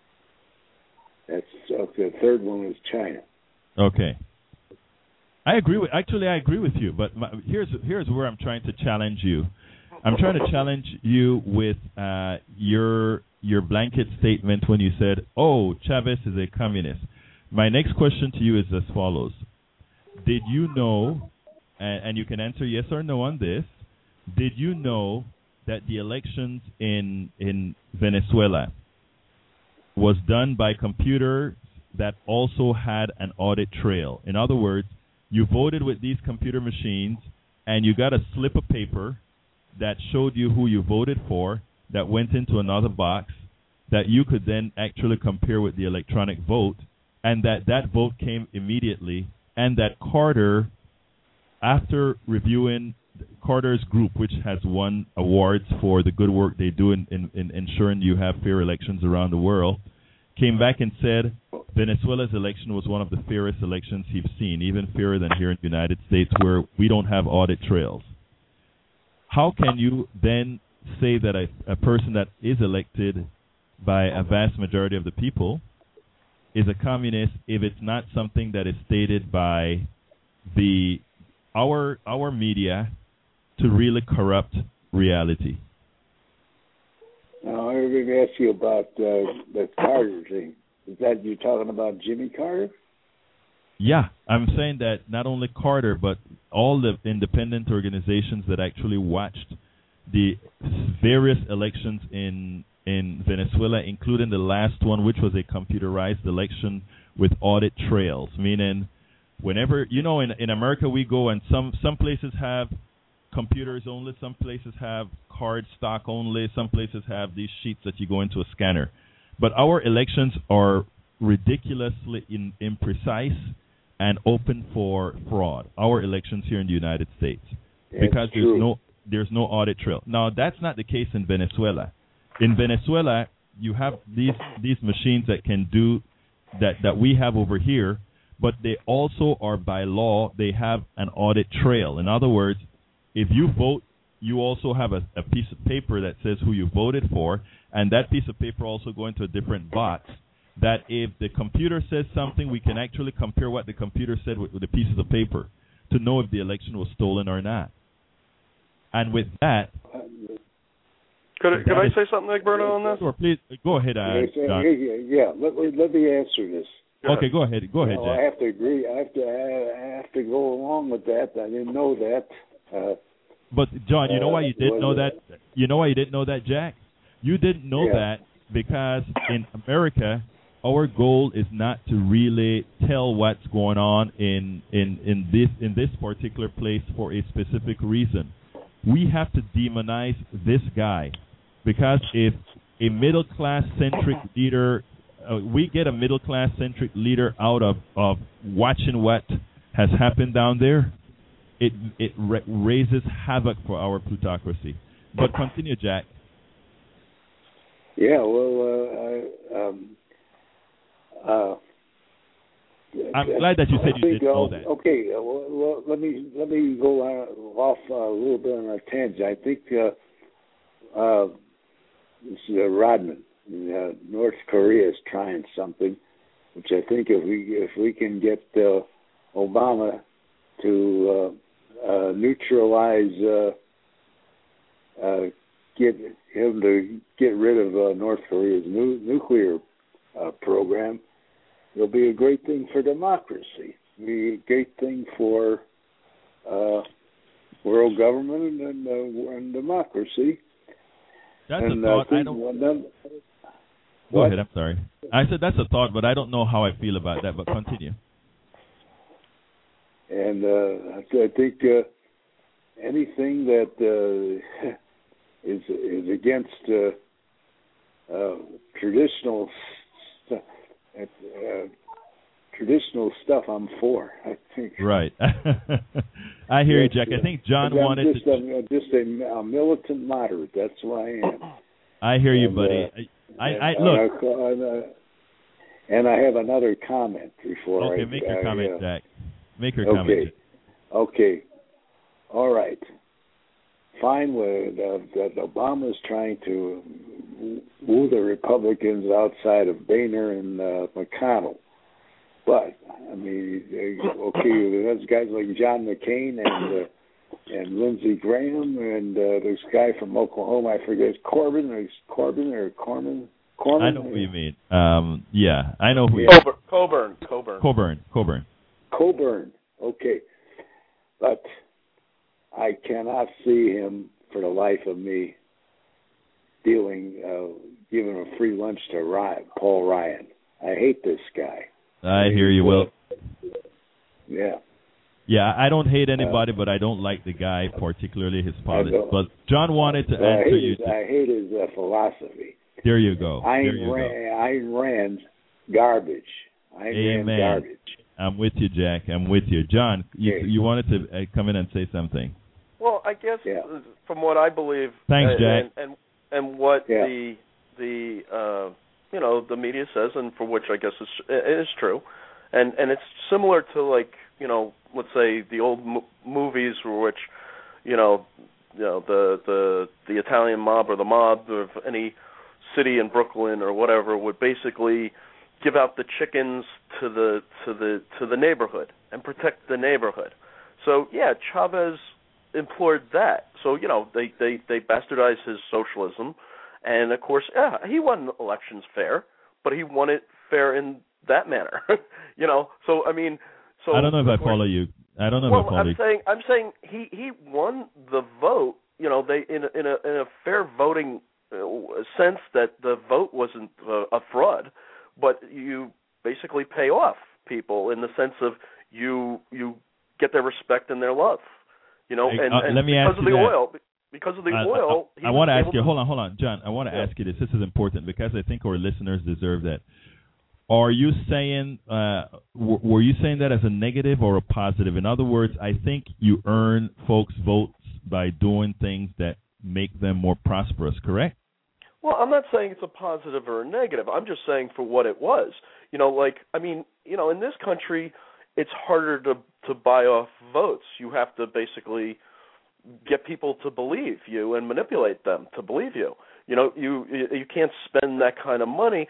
The third one was China. Okay. I agree with you, but here's where I'm trying to challenge you. I'm trying to challenge you with your blanket statement when you said, "Oh, Chavez is a communist." My next question to you is as follows: did you know, and you can answer yes or no on this, did you know that the elections in Venezuela was done by computers that also had an audit trail? In other words, you voted with these computer machines, and you got a slip of paper that showed you who you voted for, that went into another box, that you could then actually compare with the electronic vote, and that vote came immediately, and that Carter, after reviewing Carter's group, which has won awards for the good work they do in ensuring you have fair elections around the world, came back and said Venezuela's election was one of the fairest elections he's seen, even fairer than here in the United States, where we don't have audit trails. How can you then say that a person that is elected by a vast majority of the people is a communist if it's not something that is stated by our media to really corrupt reality? Now, I'm going to ask you about the Carter thing. Is that you're talking about Jimmy Carter? Yeah, I'm saying that not only Carter, but all the independent organizations that actually watched the various elections in Venezuela, including the last one, which was a computerized election with audit trails, meaning whenever, in America we go and some places have computers only, some places have card stock only, some places have these sheets that you go into a scanner. But our elections are ridiculously imprecise and open for fraud, our elections here in the United States, because there's no audit trail. Now, that's not the case in Venezuela. In Venezuela, you have these machines that can do that we have over here, but they also are by law. They have an audit trail. In other words, if you vote, you also have a piece of paper that says who you voted for, and that piece of paper also go into a different box. That if the computer says something, we can actually compare what the computer said with the pieces of paper to know if the election was stolen or not. And with that, could I say something, Egberto, on this? Sure, please go ahead, John. Yeah. Let me answer this. Okay, go ahead, Jack. I have to agree. I have to go along with that. I didn't know that. But John, you know why you didn't know that? You know why you didn't know that, Jack? You didn't know that because in America, our goal is not to really tell what's going on in this particular place for a specific reason. We have to demonize this guy because if a middle-class centric leader, we get a middle-class centric leader out of watching what has happened down there, it raises havoc for our plutocracy. But continue, Jack. Yeah, well, I'm glad that you said you didn't know that. Okay, well, let me go off a little bit on a tangent. I think this is Rodman. North Korea is trying something, which I think if we can get Obama to neutralize, get him to get rid of North Korea's nuclear program, it'll be a great thing for democracy. It'll be a great thing for world government and democracy. That's a thought. Go ahead. I'm sorry. I said that's a thought, but I don't know how I feel about that. But continue. And I think anything that is against traditional stuff, I'm for. I think. Right. I hear you, Jack. I think John wanted just a militant moderate. That's who I am. I hear you, buddy. Look. And I have another comment before. Okay, make your comment, Jack. Make your comment. Okay. All right. Fine with that Obama's trying to woo the Republicans outside of Boehner and McConnell. But, I mean, there's guys like John McCain and Lindsey Graham and this guy from Oklahoma, I forget, Corbin. I know who you mean. Yeah, I know who you mean. Coburn. Okay. But I cannot see him for the life of me giving a free lunch to Paul Ryan. I hate this guy. I hear you, Will. Yeah. Yeah, I don't hate anybody, but I don't like the guy, particularly his politics. But John wanted to answer you. I hate his philosophy. There you go. Ayn Rand, garbage. Ayn Rand, garbage. I'm with you, Jack. I'm with you. John, you wanted to come in and say something. Well, I guess from what I believe, thanks, Jack, and what the the media says, and for which I guess is true, and it's similar to let's say the old movies for which the Italian mob or the mob of any city in Brooklyn or whatever would basically give out the chickens to the neighborhood and protect the neighborhood. So Chavez implored that. So they bastardized his socialism, and of course he won elections fair, but he won it fair in that manner. So I mean, I don't know if I follow you. I don't know if I follow you. I'm saying he won the vote. They in a fair voting sense that the vote wasn't a fraud, but you basically pay off people in the sense of you get their respect and their love. And let me because ask of you the that. oil. Because of the oil, I want to ask you. Hold on, John. I want to ask you this. This is important because I think our listeners deserve that. Are you saying? Were you saying that as a negative or a positive? In other words, I think you earn folks' votes by doing things that make them more prosperous. Correct? Well, I'm not saying it's a positive or a negative. I'm just saying for what it was. You know, like, I mean, you know, in this country, it's harder to buy off votes. You have to basically get people to believe you and manipulate them to believe you. You know, you can't spend that kind of money.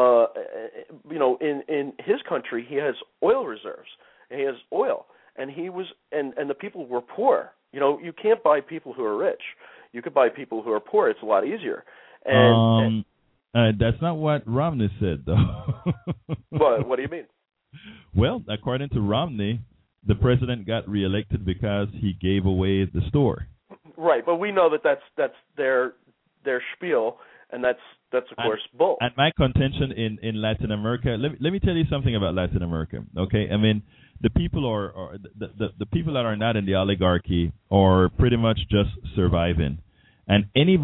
You know, in his country, he has oil reserves. He has oil, and the people were poor. You know, you can't buy people who are rich. You could buy people who are poor. It's a lot easier. And that's not what Romney said, though. What do you mean? Well, according to Romney, the president got reelected because he gave away the store. Right, but we know that that's their spiel, and that's of course bull. And my contention in Latin America, let me tell you something about Latin America. Okay, I mean the people the people that are not in the oligarchy are pretty much just surviving, and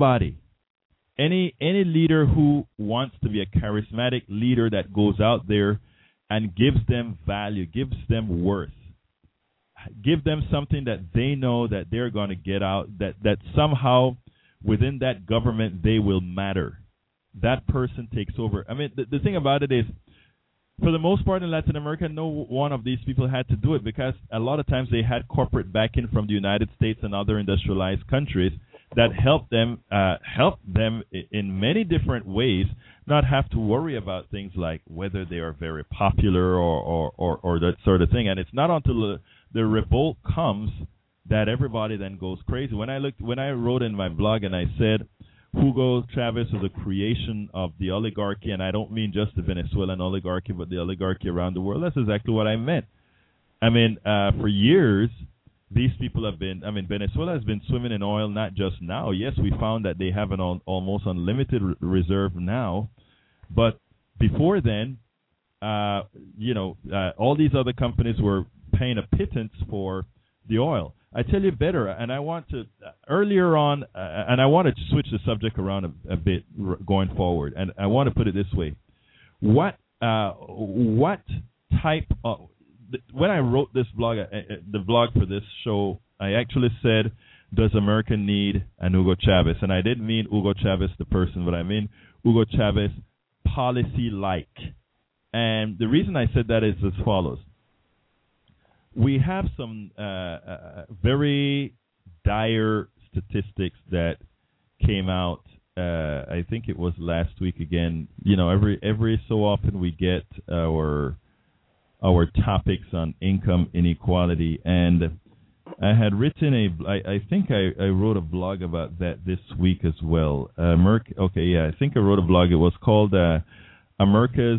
any leader who wants to be a charismatic leader that goes out there and gives them value, gives them worth, give them something that they know that they're going to get out, that somehow within that government they will matter. That person takes over. I mean, the thing about it is, for the most part in Latin America, no one of these people had to do it because a lot of times they had corporate backing from the United States and other industrialized countries that helped them in many different ways not have to worry about things like whether they are very popular or that sort of thing. And it's not until the revolt comes that everybody then goes crazy. When I wrote in my blog and I said Hugo Chavez was a creation of the oligarchy, and I don't mean just the Venezuelan oligarchy, but the oligarchy around the world, that's exactly what I meant. I mean, for years, these people have been, I mean, Venezuela has been swimming in oil, not just now. Yes, we found that they have an almost unlimited reserve now, but before then, all these other companies were paying a pittance for the oil. I tell you better, and I want to earlier on, and I want to switch the subject around a bit going forward, and I want to put it this way: what type of when I wrote this blog, the blog for this show, I actually said, "Does America need an Hugo Chavez?" And I didn't mean Hugo Chavez the person, but I mean Hugo Chavez policy-like. And the reason I said that is as follows. We have some very dire statistics that came out. I think it was last week again. You know, every so often we get our topics on income inequality, and I had written I think I wrote a blog about that this week as well. I think I wrote a blog. It was called America's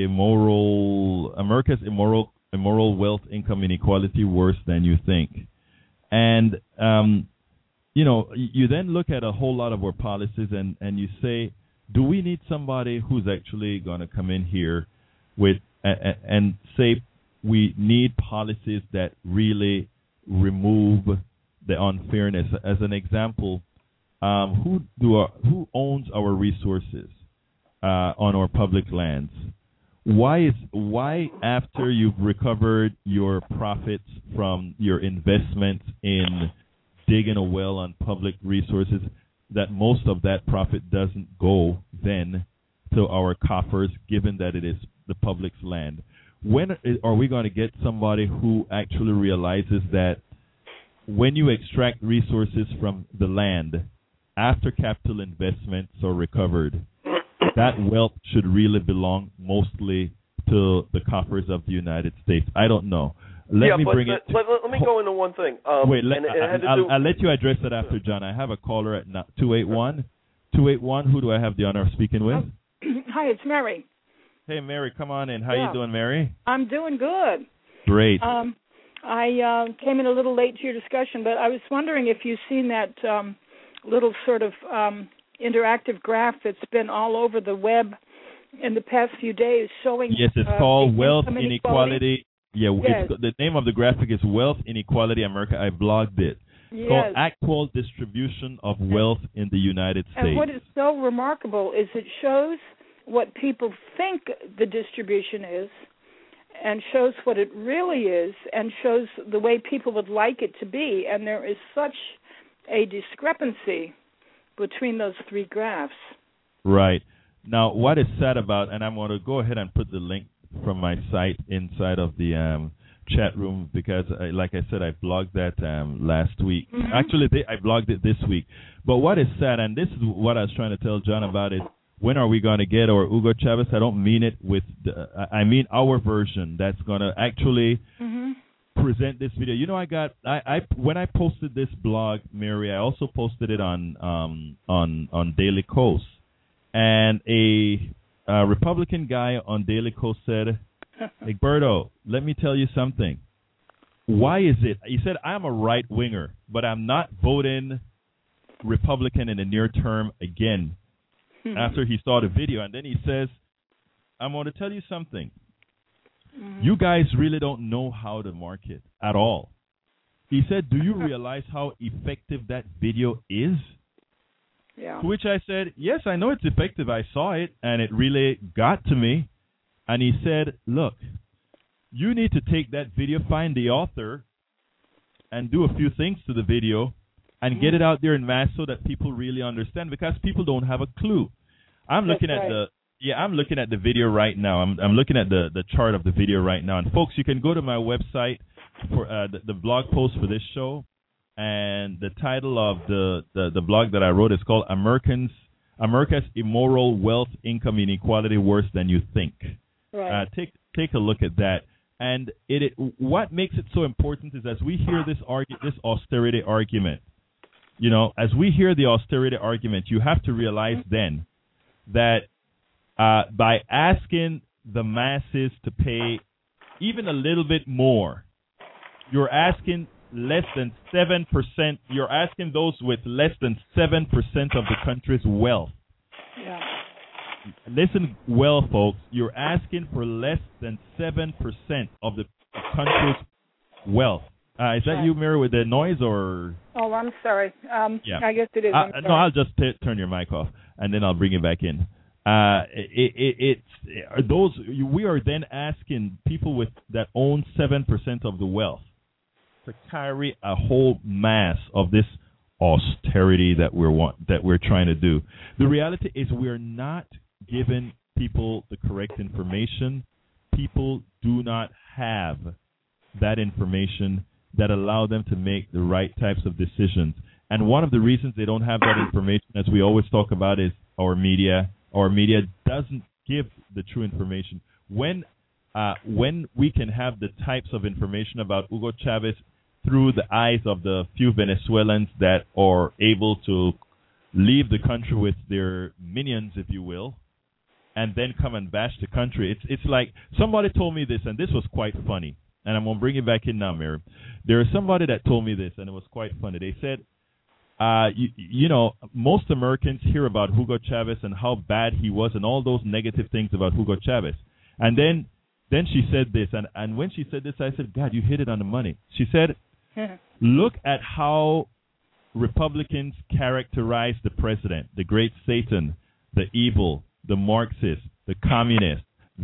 Immoral wealth income inequality worse than you think. And, you then look at a whole lot of our policies and you say, do we need somebody who's actually going to come in here with and say we need policies that really remove the unfairness? As an example, who owns our resources on our public lands? Why after you've recovered your profits from your investments in digging a well on public resources, that most of that profit doesn't go then to our coffers, given that it is the public's land? When are we going to get somebody who actually realizes that when you extract resources from the land after capital investments are recovered, that wealth should really belong mostly to the coffers of the United States? I don't know. Let me go into one thing. Wait, I'll let you address that after John. I have a caller at 281. 281, who do I have the honor of speaking with? Hi, it's Mary. Hey, Mary, come on in. How you doing, Mary? I'm doing good. Great. I came in a little late to your discussion, but I was wondering if you've seen that little sort of interactive graph that's been all over the web in the past few days showing... Yes, it's called Wealth Inequality. Yeah, yes. The name of the graphic is Wealth Inequality America. I blogged it. It's called Actual Distribution of Wealth in the United States. And what is so remarkable is it shows what people think the distribution is and shows what it really is and shows the way people would like it to be. And there is such a discrepancy between those three graphs. Right. Now, what is sad about, and I'm going to go ahead and put the link from my site inside of the chat room because, like I said, I blogged that last week. Mm-hmm. Actually, I blogged it this week. But what is sad, and this is what I was trying to tell John about, is when are we going to get our Hugo Chavez? I don't mean it with, I mean our version that's going to actually present this video. You know, I when I posted this blog, Mary, I also posted it on Daily Kos, and a Republican guy on Daily Kos said, Egberto, let me tell you something. Why is it? He said, I'm a right winger, but I'm not voting Republican in the near term again. After he saw the video, and then he says, I'm going to tell you something. You guys really don't know how to market at all. He said, do you realize how effective that video is? Yeah. To which I said, yes, I know it's effective. I saw it, and it really got to me. And he said, look, you need to take that video, find the author, and do a few things to the video, and get it out there in mass so that people really understand, because people don't have a clue. I'm looking at I'm looking at the video right now. I'm looking at the chart of the video right now. And folks, you can go to my website for the blog post for this show, and the title of the blog that I wrote is called America's Immoral Wealth Income Inequality Worse Than You Think. Right. Take a look at that. And what makes it so important is as we hear this austerity argument, you know, as we hear the austerity argument, you have to realize then that by asking the masses to pay even a little bit more, you're asking less than 7%. You're asking those with less than 7% of the country's wealth. Yeah. Listen well, folks. You're asking for less than 7% of the country's wealth. Is that you, Mary, with the noise, or? Oh, I'm sorry. Yeah. I guess it is. No, I'll just turn your mic off, and then I'll bring it back in. We are then asking people with that own 7% of the wealth to carry a whole mass of this austerity that we're trying to do. The reality is we're not giving people the correct information. People do not have that information that allow them to make the right types of decisions. And one of the reasons they don't have that information, as we always talk about, is our media. Our media doesn't give the true information. When we can have the types of information about Hugo Chavez through the eyes of the few Venezuelans that are able to leave the country with their minions, if you will, and then come and bash the country. It's like somebody told me this, and this was quite funny. And I'm going to bring it back in now, Mary. There is somebody that told me this, and it was quite funny. They said, you know, most Americans hear about Hugo Chavez and how bad he was and all those negative things about Hugo Chavez. And then she said this, and when she said this, I said, God, you hit it on the money. She said, look at how Republicans characterize the president, the great Satan, the evil, the Marxist, the communist,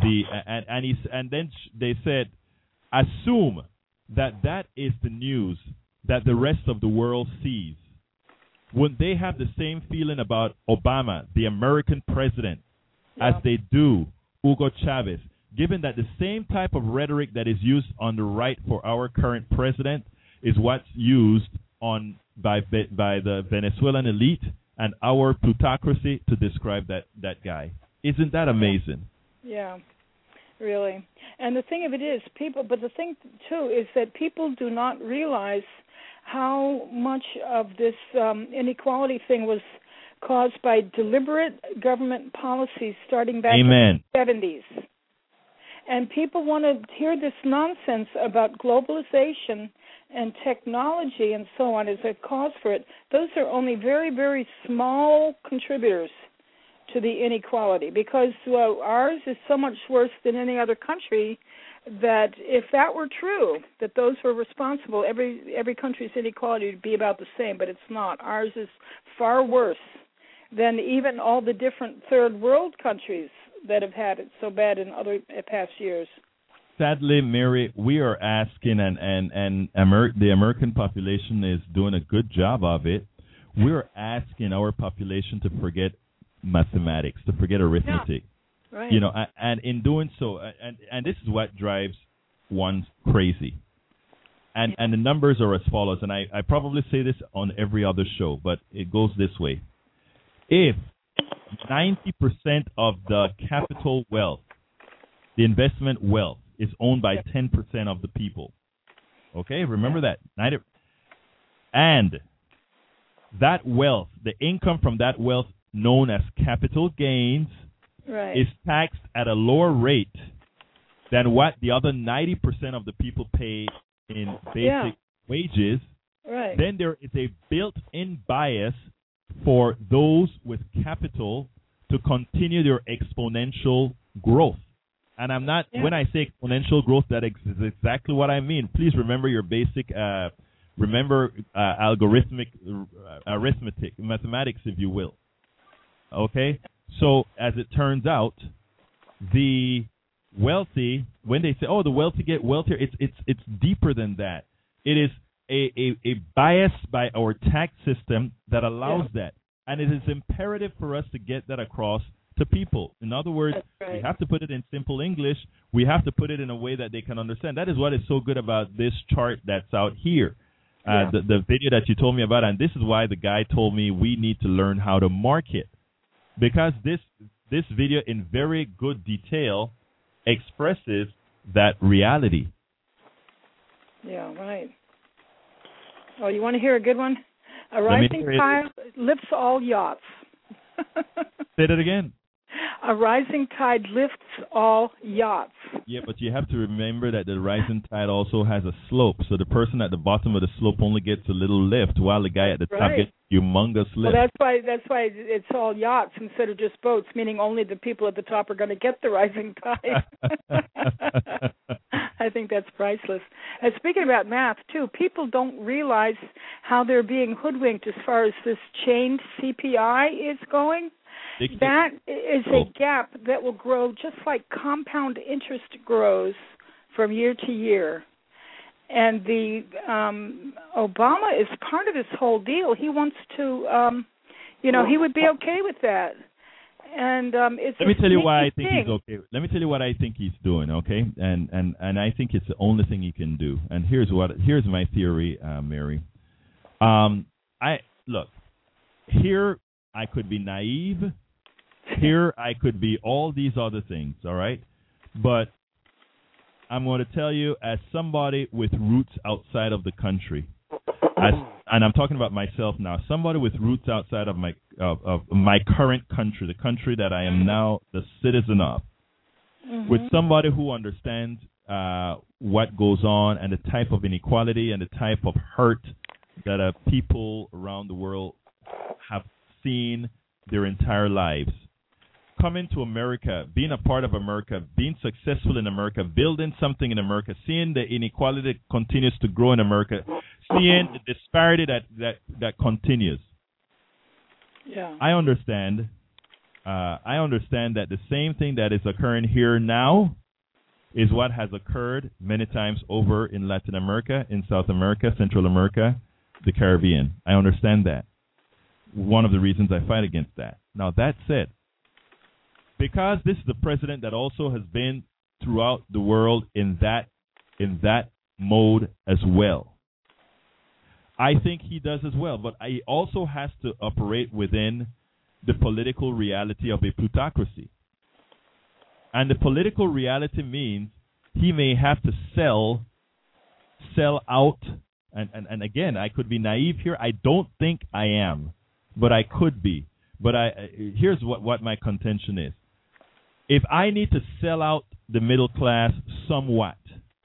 and then they said, assume that is the news that the rest of the world sees. Wouldn't they have the same feeling about Obama, the American president, as they do Hugo Chavez, given that the same type of rhetoric that is used on the right for our current president is what's used by the Venezuelan elite and our plutocracy to describe that guy? Isn't that amazing? Yeah. Really. And the thing of it is, but the thing, too, is that people do not realize how much of this inequality thing was caused by deliberate government policies starting back in the 70s. And people want to hear this nonsense about globalization and technology and so on as a cause for it. Those are only very, very small contributors to the inequality, because ours is so much worse than any other country that if that were true, that those were responsible, every country's inequality would be about the same, but it's not. Ours is far worse than even all the different third world countries that have had it so bad in other past years. Sadly, Mary, we are asking, and the American population is doing a good job of it. We're asking our population to forget mathematics, to forget arithmetic. Yeah. Right. You know, and in doing so, and this is what drives one crazy. And the numbers are as follows, and I probably say this on every other show, but it goes this way. If 90% of the capital wealth, the investment wealth, is owned by 10% of the people, okay? Remember that. And that wealth, the income from that wealth known as capital gains, is taxed at a lower rate than what the other 90% of the people pay in basic wages, then there is a built-in bias for those with capital to continue their exponential growth. And I'm not, when I say exponential growth, that is exactly what I mean. Please remember your basic, arithmetic, mathematics, if you will. Okay? So, as it turns out, the wealthy, when they say, oh, the wealthy get wealthier, it's deeper than that. It is a bias by our tax system that allows that. And it is imperative for us to get that across to people. In other words, we have to put it in simple English. We have to put it in a way that they can understand. That is what is so good about this chart that's out here. The video that you told me about, and this is why the guy told me we need to learn how to market. Because this video in very good detail expresses that reality. Yeah, right. Oh, you want to hear a good one? A rising tide lifts all yachts. Say that again. A rising tide lifts all yachts. Yeah, but you have to remember that the rising tide also has a slope. So the person at the bottom of the slope only gets a little lift, while the guy at the top gets humongous lift. Well, that's why it's all yachts instead of just boats, meaning only the people at the top are going to get the rising tide. I think that's priceless. And speaking about math, too, people don't realize how they're being hoodwinked as far as this chained CPI is going. That is a gap that will grow just like compound interest grows from year to year. And the Obama is part of this whole deal. He wants to, he would be okay with that. And it's Let me tell you why I think he's okay. Let me tell you what I think he's doing, okay? And I think it's the only thing he can do. And here's my theory, Mary. Here I could be naive. Here I could be all these other things, all right? But I'm going to tell you, as somebody with roots outside of the country, and I'm talking about myself now, somebody with roots outside of my current country, the country that I am now the citizen of, with somebody who understands what goes on and the type of inequality and the type of hurt that people around the world have seen their entire lives. Coming to America, being a part of America, being successful in America, building something in America, seeing the inequality that continues to grow in America, seeing the disparity that continues. Yeah. I understand that the same thing that is occurring here now is what has occurred many times over in Latin America, in South America, Central America, the Caribbean. I understand that. One of the reasons I fight against that. Now, that said, because this is the president that also has been throughout the world in that mode as well, I think he does as well. But he also has to operate within the political reality of a plutocracy. And the political reality means he may have to sell out. And again, I could be naive here. I don't think I am, but I could be. But here's what my contention is. If I need to sell out the middle class somewhat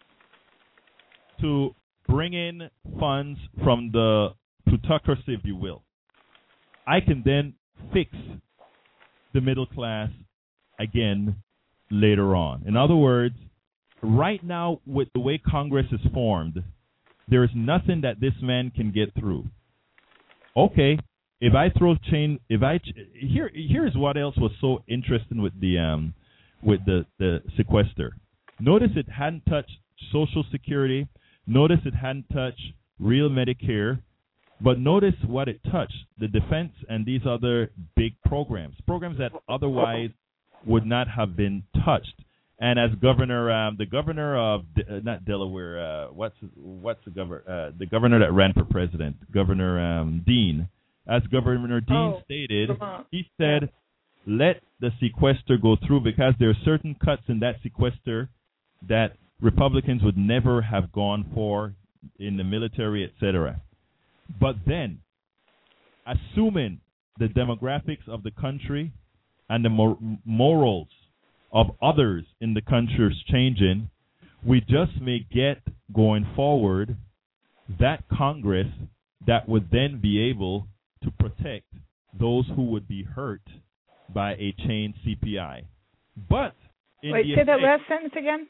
to bring in funds from the plutocracy, if you will, I can then fix the middle class again later on. In other words, right now, with the way Congress is formed, there is nothing that this man can get through. Okay. If I throw here's what else was so interesting with the sequester. Notice it hadn't touched Social Security. Notice it hadn't touched real Medicare. But notice what it touched: the defense and these other big programs that otherwise would not have been touched. And as governor, the governor of not Delaware, what's the governor? The governor that ran for president, Governor Dean. As Governor Dean stated, he said, "Let the sequester go through because there are certain cuts in that sequester that Republicans would never have gone for in the military, etc." But then, assuming the demographics of the country and the morals of others in the country is changing, we just may get, going forward, that Congress that would then be able to protect those who would be hurt by a changed CPI. But wait, say that last sentence again.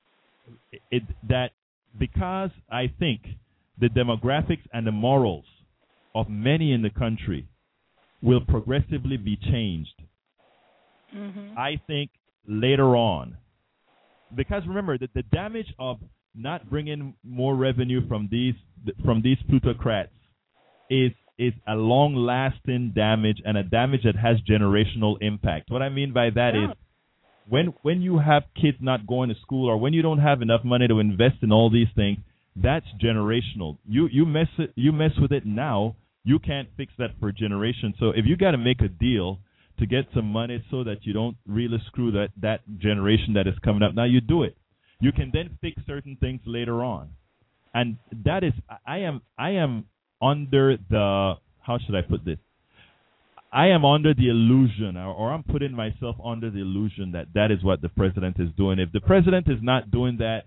That because I think the demographics and the morals of many in the country will progressively be changed. Mm-hmm. I think later on, because remember that the damage of not bringing more revenue from these plutocrats is a long-lasting damage and a damage that has generational impact. What I mean by that is when you have kids not going to school or when you don't have enough money to invest in all these things, that's generational. You mess with it now, you can't fix that for generations. So if you got to make a deal to get some money so that you don't really screw that generation that is coming up, now you do it. You can then fix certain things later on. And that is, I am under the, how should I put this? I am under the illusion, or I'm putting myself under the illusion that is what the president is doing. If the president is not doing that,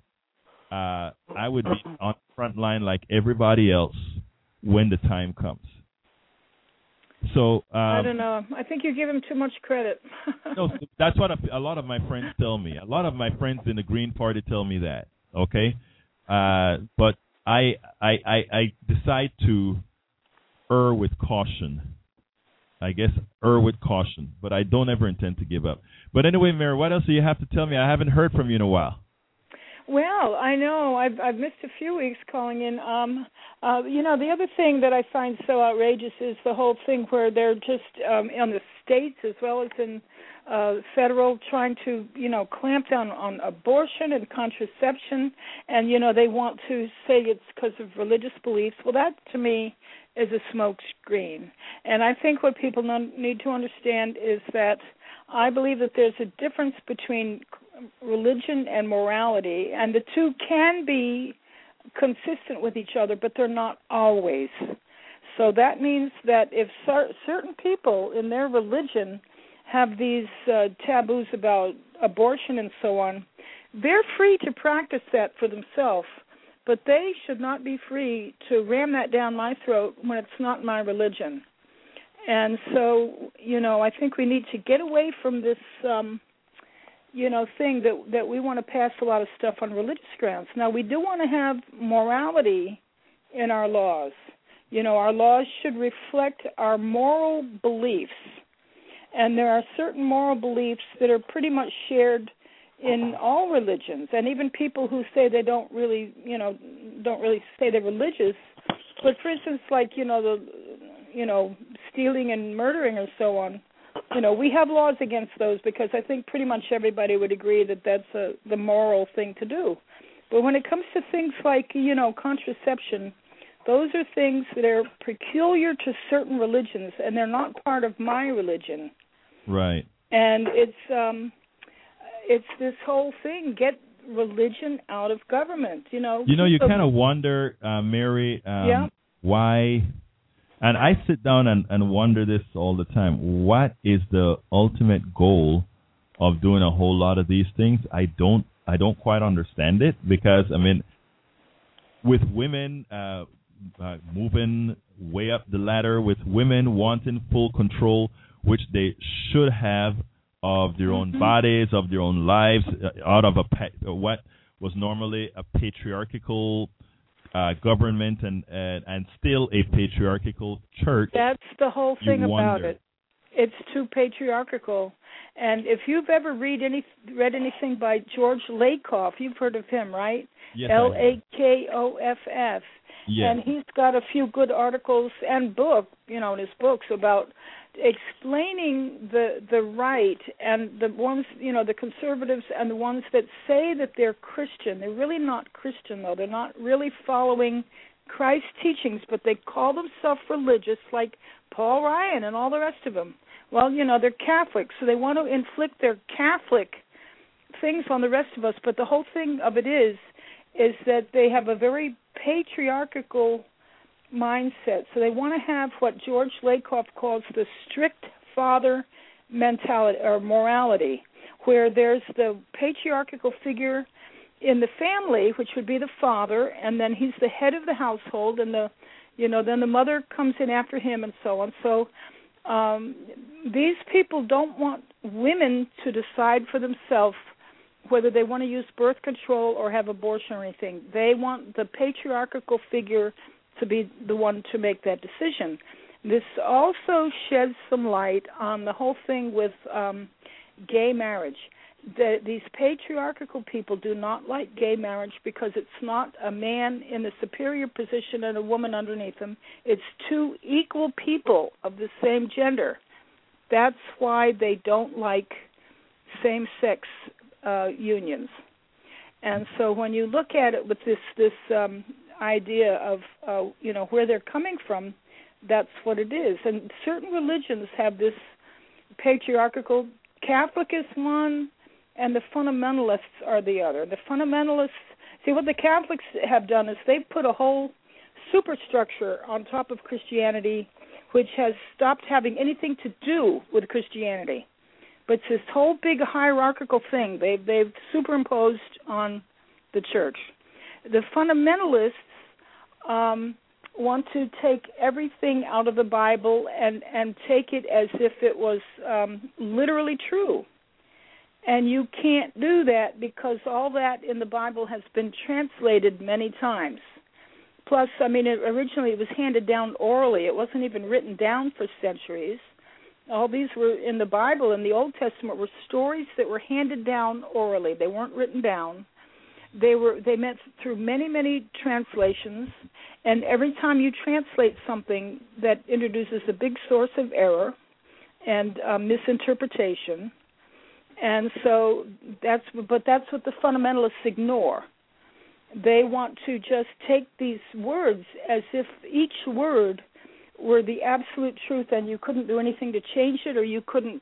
I would be on the front line like everybody else when the time comes. So I don't know. I think you give him too much credit. No, that's what a lot of my friends tell me. A lot of my friends in the Green Party tell me that. Okay, but I decide to err with caution. I guess err with caution, but I don't ever intend to give up. But anyway, Mary, what else do you have to tell me? I haven't heard from you in a while. Well, I know I've missed a few weeks calling in. The other thing that I find so outrageous is the whole thing where they're just on the states as well as in federal trying to clamp down on abortion and contraception, and they want to say it's because of religious beliefs. Well, that to me is a smoke screen, and I think what people need to understand is that I believe that there's a difference between religion and morality, and the two can be consistent with each other, but they're not always. So that means that if certain people in their religion have these taboos about abortion and so on, they're free to practice that for themselves, but they should not be free to ram that down my throat when it's not my religion. And so, I think we need to get away from this thing that we want to pass a lot of stuff on religious grounds. Now, we do want to have morality in our laws. Our laws should reflect our moral beliefs. And there are certain moral beliefs that are pretty much shared in all religions, and even people who say they don't really say they're religious. But for instance, like, stealing and murdering or so on, we have laws against those because I think pretty much everybody would agree that that's the moral thing to do. But when it comes to things like, contraception, those are things that are peculiar to certain religions, and they're not part of my religion. Right. And it's this whole thing, get religion out of government, You kind of wonder, Mary, why... And I sit down and wonder this all the time. What is the ultimate goal of doing a whole lot of these things? I don't quite understand it because, with women moving way up the ladder, with women wanting full control, which they should have, of their own bodies, of their own lives, out of what was normally a patriarchal government and still a patriarchal church. That's the whole thing about it. It's too patriarchal. And if you've ever read anything by George Lakoff, you've heard of him, right? Yes, Lakoff. Yes. And he's got a few good articles and in his books about explaining the right and the ones, the conservatives and the ones that say that they're Christian. They're really not Christian, though. They're not really following Christ's teachings, but they call themselves religious, like Paul Ryan and all the rest of them. Well, they're Catholic, so they want to inflict their Catholic things on the rest of us. But the whole thing of it is that they have a very patriarchal mindset. So they want to have what George Lakoff calls the strict father mentality or morality, where there's the patriarchal figure in the family, which would be the father, and then he's the head of the household, and then the mother comes in after him, and so on. So these people don't want women to decide for themselves whether they want to use birth control or have abortion or anything. They want the patriarchal figure to be the one to make that decision. This also sheds some light on the whole thing with gay marriage. These patriarchal people do not like gay marriage because it's not a man in the superior position and a woman underneath him. It's two equal people of the same gender. That's why they don't like same-sex unions. And so when you look at it with this idea of where they're coming from, that's what it is. And certain religions have this patriarchal. Catholic is one, and the fundamentalists are the other. The fundamentalists, see, what the Catholics have done is they've put a whole superstructure on top of Christianity, which has stopped having anything to do with Christianity. But it's this whole big hierarchical thing they've superimposed on the church. The fundamentalists want to take everything out of the Bible and take it as if it was literally true. And you can't do that because all that in the Bible has been translated many times. Plus, originally it was handed down orally. It wasn't even written down for centuries. All these were in the Bible. In the Old Testament were stories that were handed down orally. They weren't written down. They went through many, many translations, and every time you translate something, that introduces a big source of error and misinterpretation. And so that's what the fundamentalists ignore. They want to just take these words as if each word were the absolute truth, and you couldn't do anything to change it, or you couldn't,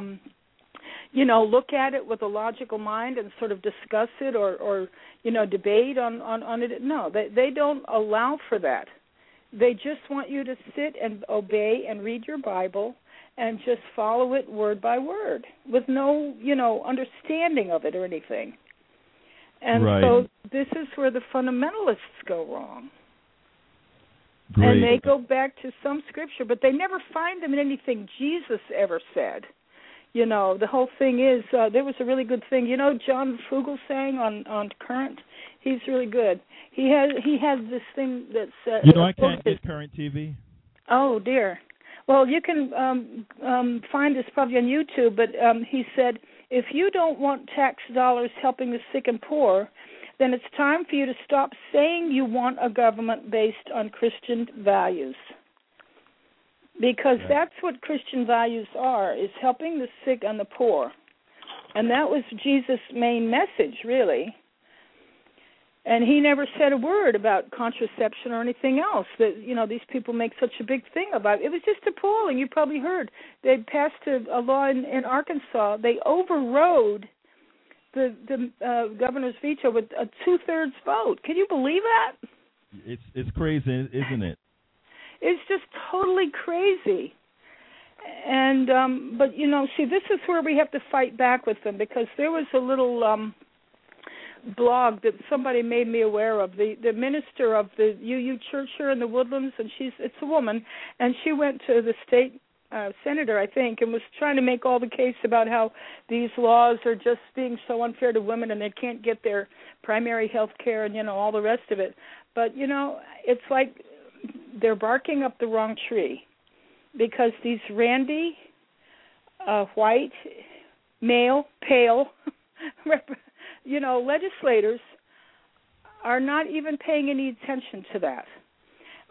look at it with a logical mind and sort of discuss it or debate on it. No, they don't allow for that. They just want you to sit and obey and read your Bible and just follow it word by word with no, understanding of it or anything. And right. So this is where the fundamentalists go wrong. Great. And they go back to some scripture, but they never find them in anything Jesus ever said. The whole thing is, there was a really good thing. John Fugelsang on Current? He's really good. He has this thing that's... I can't get Current TV. Oh, dear. Well, you can find this probably on YouTube, but he said, if you don't want tax dollars helping the sick and poor, then it's time for you to stop saying you want a government based on Christian values. Because that's what Christian values are, is helping the sick and the poor. And that was Jesus' main message, really. And he never said a word about contraception or anything else that, these people make such a big thing about. It was just appalling. You probably heard. They passed a law in Arkansas. They overrode the governor's veto with a 2/3 vote. Can you believe that? It's crazy, isn't it? It's just totally crazy. And but see, this is where we have to fight back with them, because there was a little blog that somebody made me aware of. The minister of the UU church here in the Woodlands, and it's a woman, and she went to the state senator, I think, and was trying to make all the case about how these laws are just being so unfair to women and they can't get their primary health care and, all the rest of it. But, it's like they're barking up the wrong tree, because these randy, white, male, pale, legislators are not even paying any attention to that.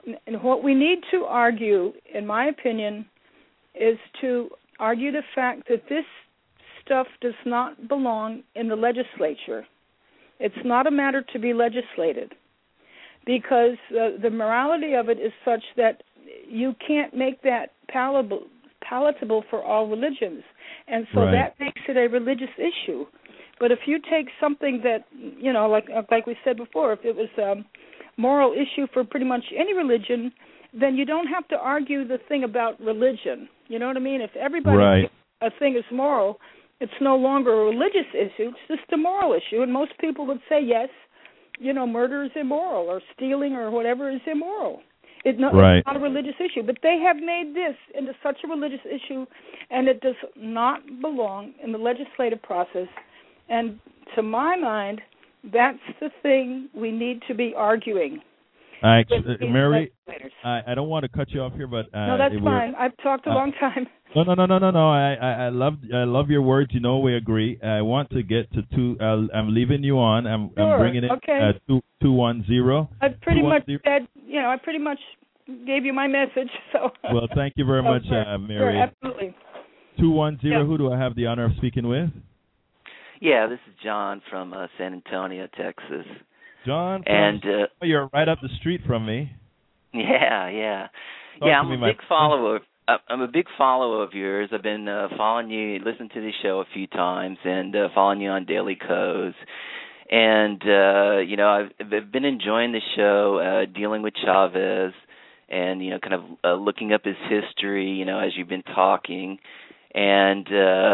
And what we need to argue, in my opinion, is to argue the fact that this stuff does not belong in the legislature. It's not a matter to be legislated, because the morality of it is such that you can't make that palatable for all religions, and so that makes it a religious issue. But if you take something that, like we said before, if it was a moral issue for pretty much any religion, then you don't have to argue the thing about religion. You know what I mean? If everybody thinks a thing is moral, it's no longer a religious issue, it's just a moral issue. And most people would say, yes, murder is immoral, or stealing or whatever is immoral. It's not a religious issue. But they have made this into such a religious issue, and it does not belong in the legislative process. And to my mind, that's the thing we need to be arguing. Mary, I don't want to cut you off here, but no, that's fine. I've talked a long time. No. I love your words. We agree. I want to get to two. I'm leaving you on. I'm bringing in 210. I pretty much said. I pretty much gave you my message. So. Well, thank you very much, Mary. Sure, absolutely. 210. Yeah. Who do I have the honor of speaking with? Yeah, this is John from San Antonio, Texas. John, you're right up the street from me. Yeah. I'm a big follower. I'm a big follower of yours. I've been following you, listened to the show a few times, and following you on Daily Kos. And I've been enjoying the show, dealing with Chavez, and kind of looking up his history, as you've been talking. And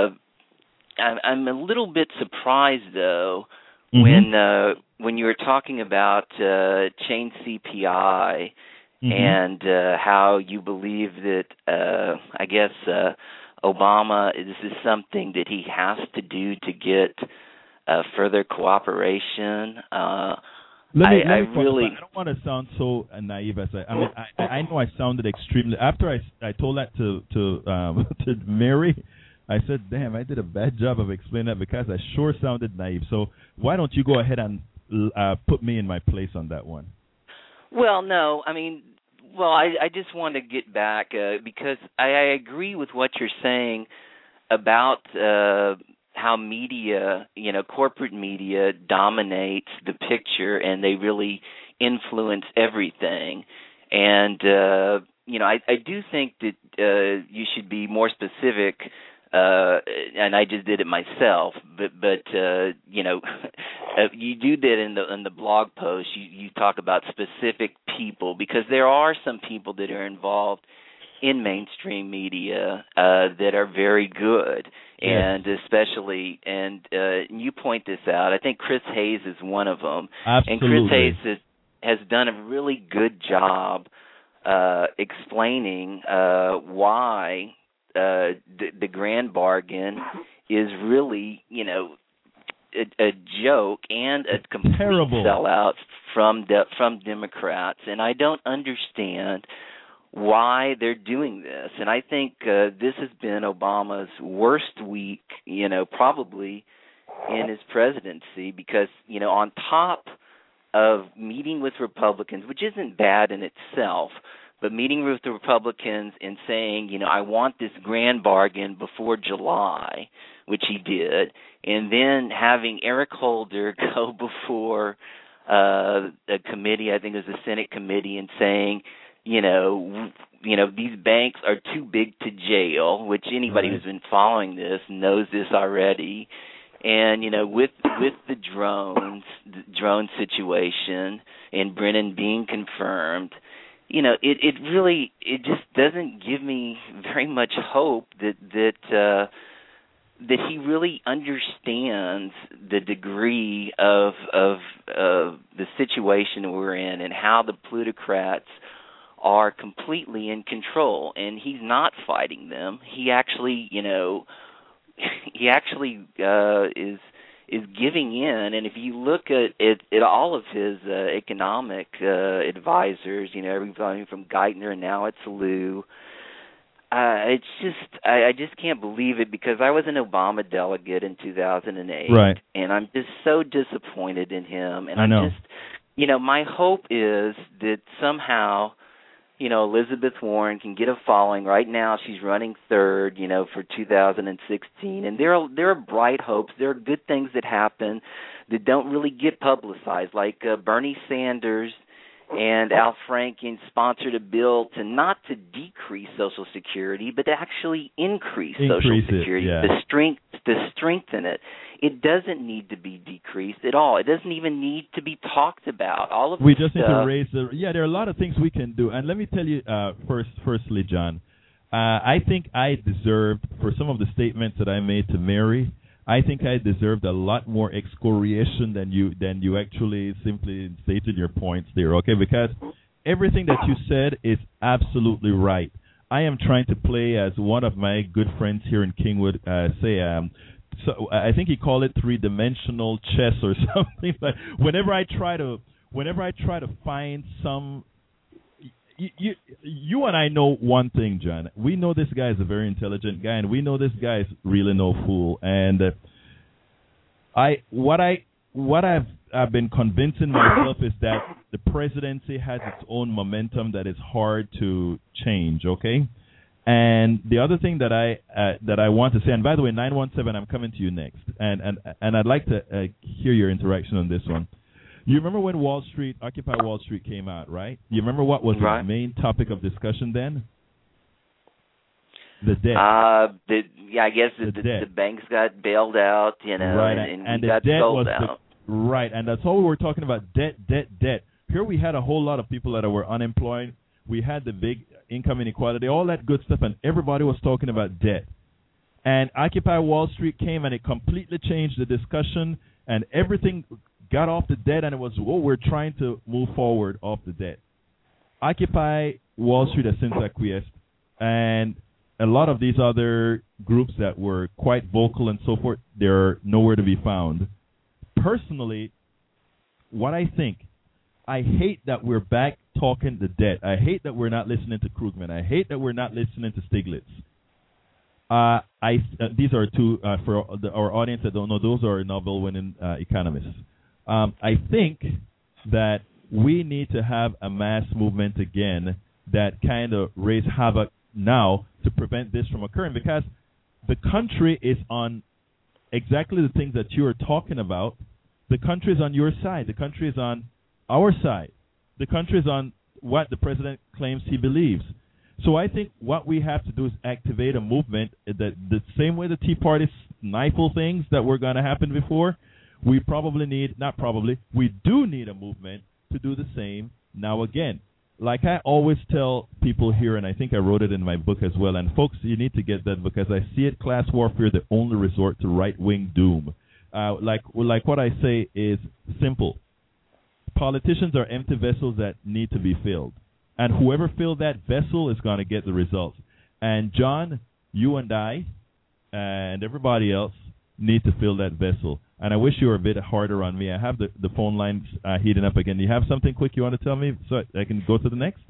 I'm a little bit surprised though when you were talking about chain CPI. And how you believe that, I guess, Obama, this is something that he has to do to get further cooperation. I don't want to sound so naive as I know I sounded extremely. After I told that to Mary, I said, damn, I did a bad job of explaining that because I sure sounded naive. So why don't you go ahead and put me in my place on that one? Well, no, I just want to get back because I agree with what you're saying about how media, corporate media dominates the picture and they really influence everything. And, I do think that you should be more specific. And I just did it myself, but you do that in the blog post. You talk about specific people because there are some people that are involved in mainstream media that are very good, and especially you point this out. I think Chris Hayes is one of them. Absolutely. And Chris Hayes has done a really good job explaining why. The grand bargain is really, a joke and a complete sellout from Democrats, and I don't understand why they're doing this. And I think this has been Obama's worst week, probably in his presidency, because on top of meeting with Republicans, which isn't bad in itself. But meeting with the Republicans and saying, I want this grand bargain before July, which he did, and then having Eric Holder go before a committee, I think it was the Senate committee, and saying, these banks are too big to jail, which anybody who's been following this knows this already. And, with the drone situation and Brennan being confirmed, it just doesn't give me very much hope that he really understands the degree of the situation we're in and how the plutocrats are completely in control, and he's not fighting them. He actually, is giving in, and if you look at all of his economic advisors, everybody from Geithner and now it's Lou, it's just I just can't believe it because I was an Obama delegate in 2008, and I'm just so disappointed in him, and I know. My hope is that somehow Elizabeth Warren can get a following. Right now she's running third, for 2016. And there are bright hopes. There are good things that happen that don't really get publicized, like Bernie Sanders and Al Franken sponsored a bill not to decrease Social Security, but to actually increase Social Security, to strengthen it. It doesn't need to be decreased at all. It doesn't even need to be talked about. All of we just need to raise there are a lot of things we can do. And let me tell you, firstly, John, I think I deserved, for some of the statements that I made to Mary, I think I deserved a lot more excoriation than you actually simply stated your points there, okay? Because everything that you said is absolutely right. I am trying to play, as one of my good friends here in Kingwood so I think he called it three-dimensional chess or something. But whenever I try to find some, you and I know one thing, John. We know this guy is a very intelligent guy, and we know this guy is really no fool. And what I've been convincing myself is that the presidency has its own momentum that is hard to change. Okay. And the other thing that I want to say, and by the way, 917, I'm coming to you next, and I'd like to hear your interaction on this one. You remember when Occupy Wall Street came out, right? You remember what was the main topic of discussion then? The debt. I guess the banks got bailed out, right, and the got debt sold was out. Right, and that's all we were talking about, debt. Here we had a whole lot of people that were unemployed. We had the big income inequality, all that good stuff, and everybody was talking about debt. And Occupy Wall Street came, and it completely changed the discussion, and everything got off the debt, and it was, we're trying to move forward off the debt. Occupy Wall Street has since acquiesced, and a lot of these other groups that were quite vocal and so forth, they're nowhere to be found. Personally, what I think, I hate that we're back talking the debt. I hate that we're not listening to Krugman. I hate that we're not listening to Stiglitz. These are two, for our audience that don't know, those are Nobel-winning economists. I think that we need to have a mass movement again that kind of raise havoc now to prevent this from occurring, because the country is on exactly the things that you are talking about. The country is on your side. The country is on our side. The country is on what the president claims he believes. So I think what we have to do is activate a movement that the same way the Tea Party stifle things that were going to happen before, we do need a movement to do the same now again. Like I always tell people here, and I think I wrote it in my book as well, and folks, you need to get that because I see it, class warfare, the only resort to right-wing doom. Like what I say is simple. Politicians are empty vessels that need to be filled. And whoever filled that vessel is going to get the results. And John, you and I, and everybody else need to fill that vessel. And I wish you were a bit harder on me. I have the phone lines heating up again. Do you have something quick you want to tell me so I can go to the next?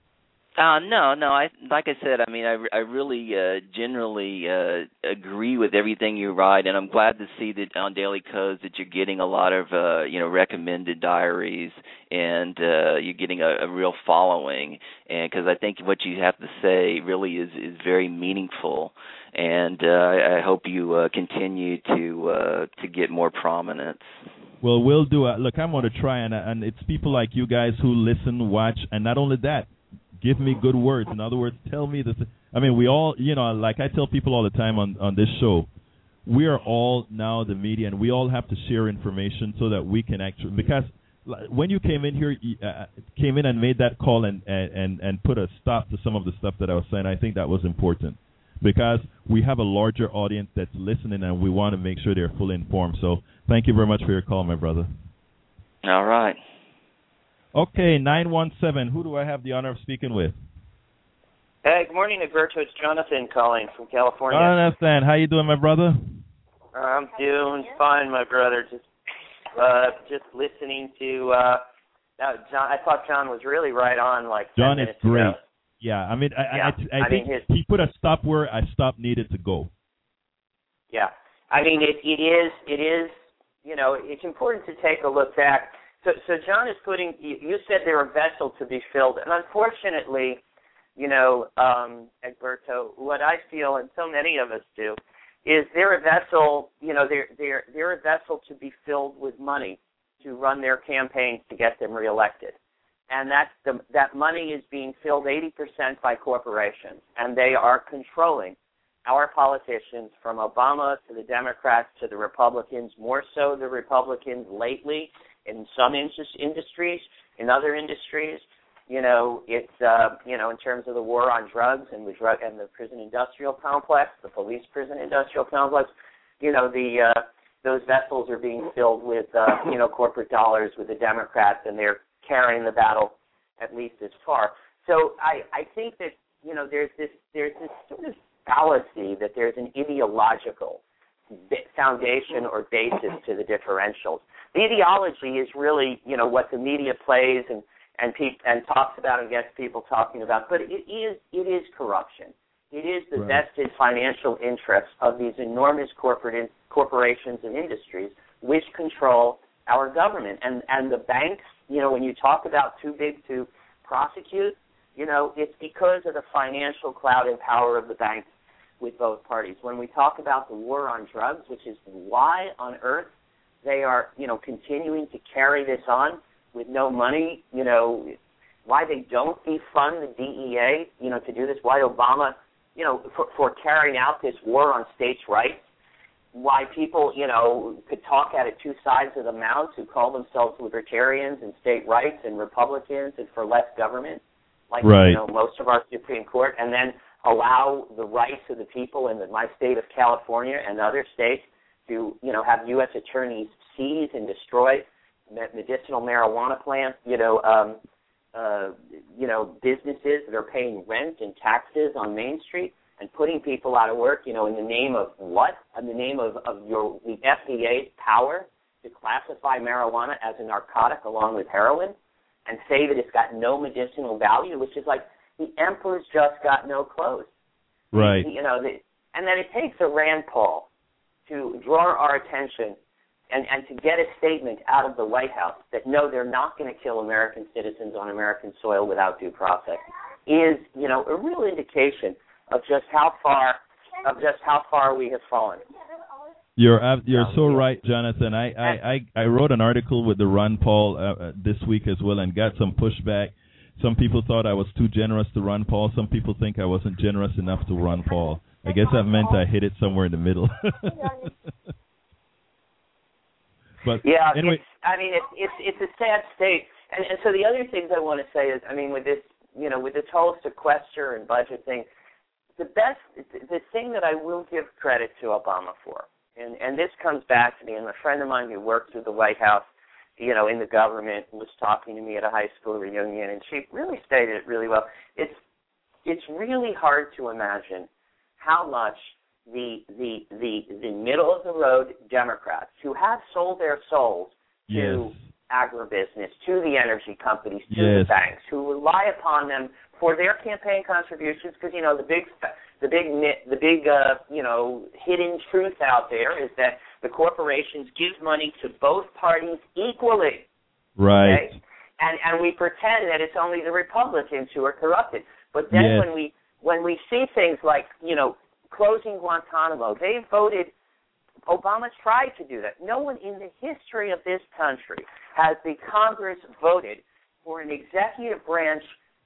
No. Like I said, I mean, I really generally agree with everything you write, and I'm glad to see that on Daily Codes that you're getting a lot of recommended diaries, and you're getting a real following. And because I think what you have to say really is very meaningful, and I hope you continue to get more prominence. Well, we'll do. Look, I'm going to try, and it's people like you guys who listen, watch, and not only that. Give me good words. In other words, tell me this. I mean, we all, like I tell people all the time on this show, we are all now the media, and we all have to share information so that we can actually, because when you came in here, came in and made that call and put a stop to some of the stuff that I was saying, I think that was important because we have a larger audience that's listening, and we want to make sure they're fully informed. So thank you very much for your call, my brother. All right. Okay, 917. Who do I have the honor of speaking with? Hey, good morning, Egberto. It's Jonathan calling from California. Jonathan, how you doing, my brother? I'm doing fine, my brother. Just listening to. John, I thought John was really right on. John is great. Ago. Yeah, I mean, I think he put a stop where a stop needed to go. Yeah, I mean, it is. It's important to take a look back. So John is putting. You said they're a vessel to be filled, and unfortunately, Egberto, what I feel, and so many of us do, is they're a vessel. They're a vessel to be filled with money to run their campaigns to get them reelected, and that money is being filled 80% by corporations, and they are controlling our politicians, from Obama to the Democrats to the Republicans. More so, the Republicans lately in some industries. In other industries, it's in terms of the war on drugs and the prison industrial complex, the police prison industrial complex. Those vessels are being filled with corporate dollars with the Democrats, and they're carrying the battle at least as far. So I think that there's this sort of fallacy that there's an ideological foundation or basis to the differentials. The ideology is really, what the media plays and talks about and gets people talking about. But it is corruption. It is the vested financial interests of these enormous corporations and industries which control our government. And the banks, when you talk about too big to prosecute, it's because of the financial clout and power of the banks with both parties. When we talk about the war on drugs, which is why on earth they are, continuing to carry this on with no money, why they don't defund the DEA, to do this, why Obama, for carrying out this war on states' rights, why people, could talk out of two sides of the mouth who call themselves libertarians and state rights and Republicans and for less government, like most of our Supreme Court, and then allow the rights of the people in my state of California and other states to, have U.S. attorneys seize and destroy medicinal marijuana plants, businesses that are paying rent and taxes on Main Street and putting people out of work, in the name of what? In the name of the FDA's power to classify marijuana as a narcotic along with heroin and say that it's got no medicinal value, which is like the emperor's just got no clothes. Right. And then it takes a Rand Paul to draw our attention and to get a statement out of the White House that, no, they're not going to kill American citizens on American soil without due process is, a real indication of just how far we have fallen. You're so right, Jonathan. I wrote an article with the Ron Paul this week as well and got some pushback. Some people thought I was too generous to Ron Paul. Some people think I wasn't generous enough to Ron Paul. I guess that meant I hit it somewhere in the middle. But yeah, anyway. It's a sad state. And so the other things I want to say is, with this, with this whole sequester and budget thing, the thing that I will give credit to Obama for, and this comes back to me, and a friend of mine who worked through the White House, in the government, was talking to me at a high school reunion, and she really stated it really well. It's really hard to imagine how much the middle of the road Democrats who have sold their souls to agribusiness, to the energy companies, to the banks, who rely upon them for their campaign contributions, because the big hidden truth out there is that the corporations give money to both parties equally. Right. Okay? And we pretend that it's only the Republicans who are corrupted. But then when we see things like, closing Guantanamo, they voted, Obama tried to do that. No one in the history of this country has the Congress voted for an executive branch,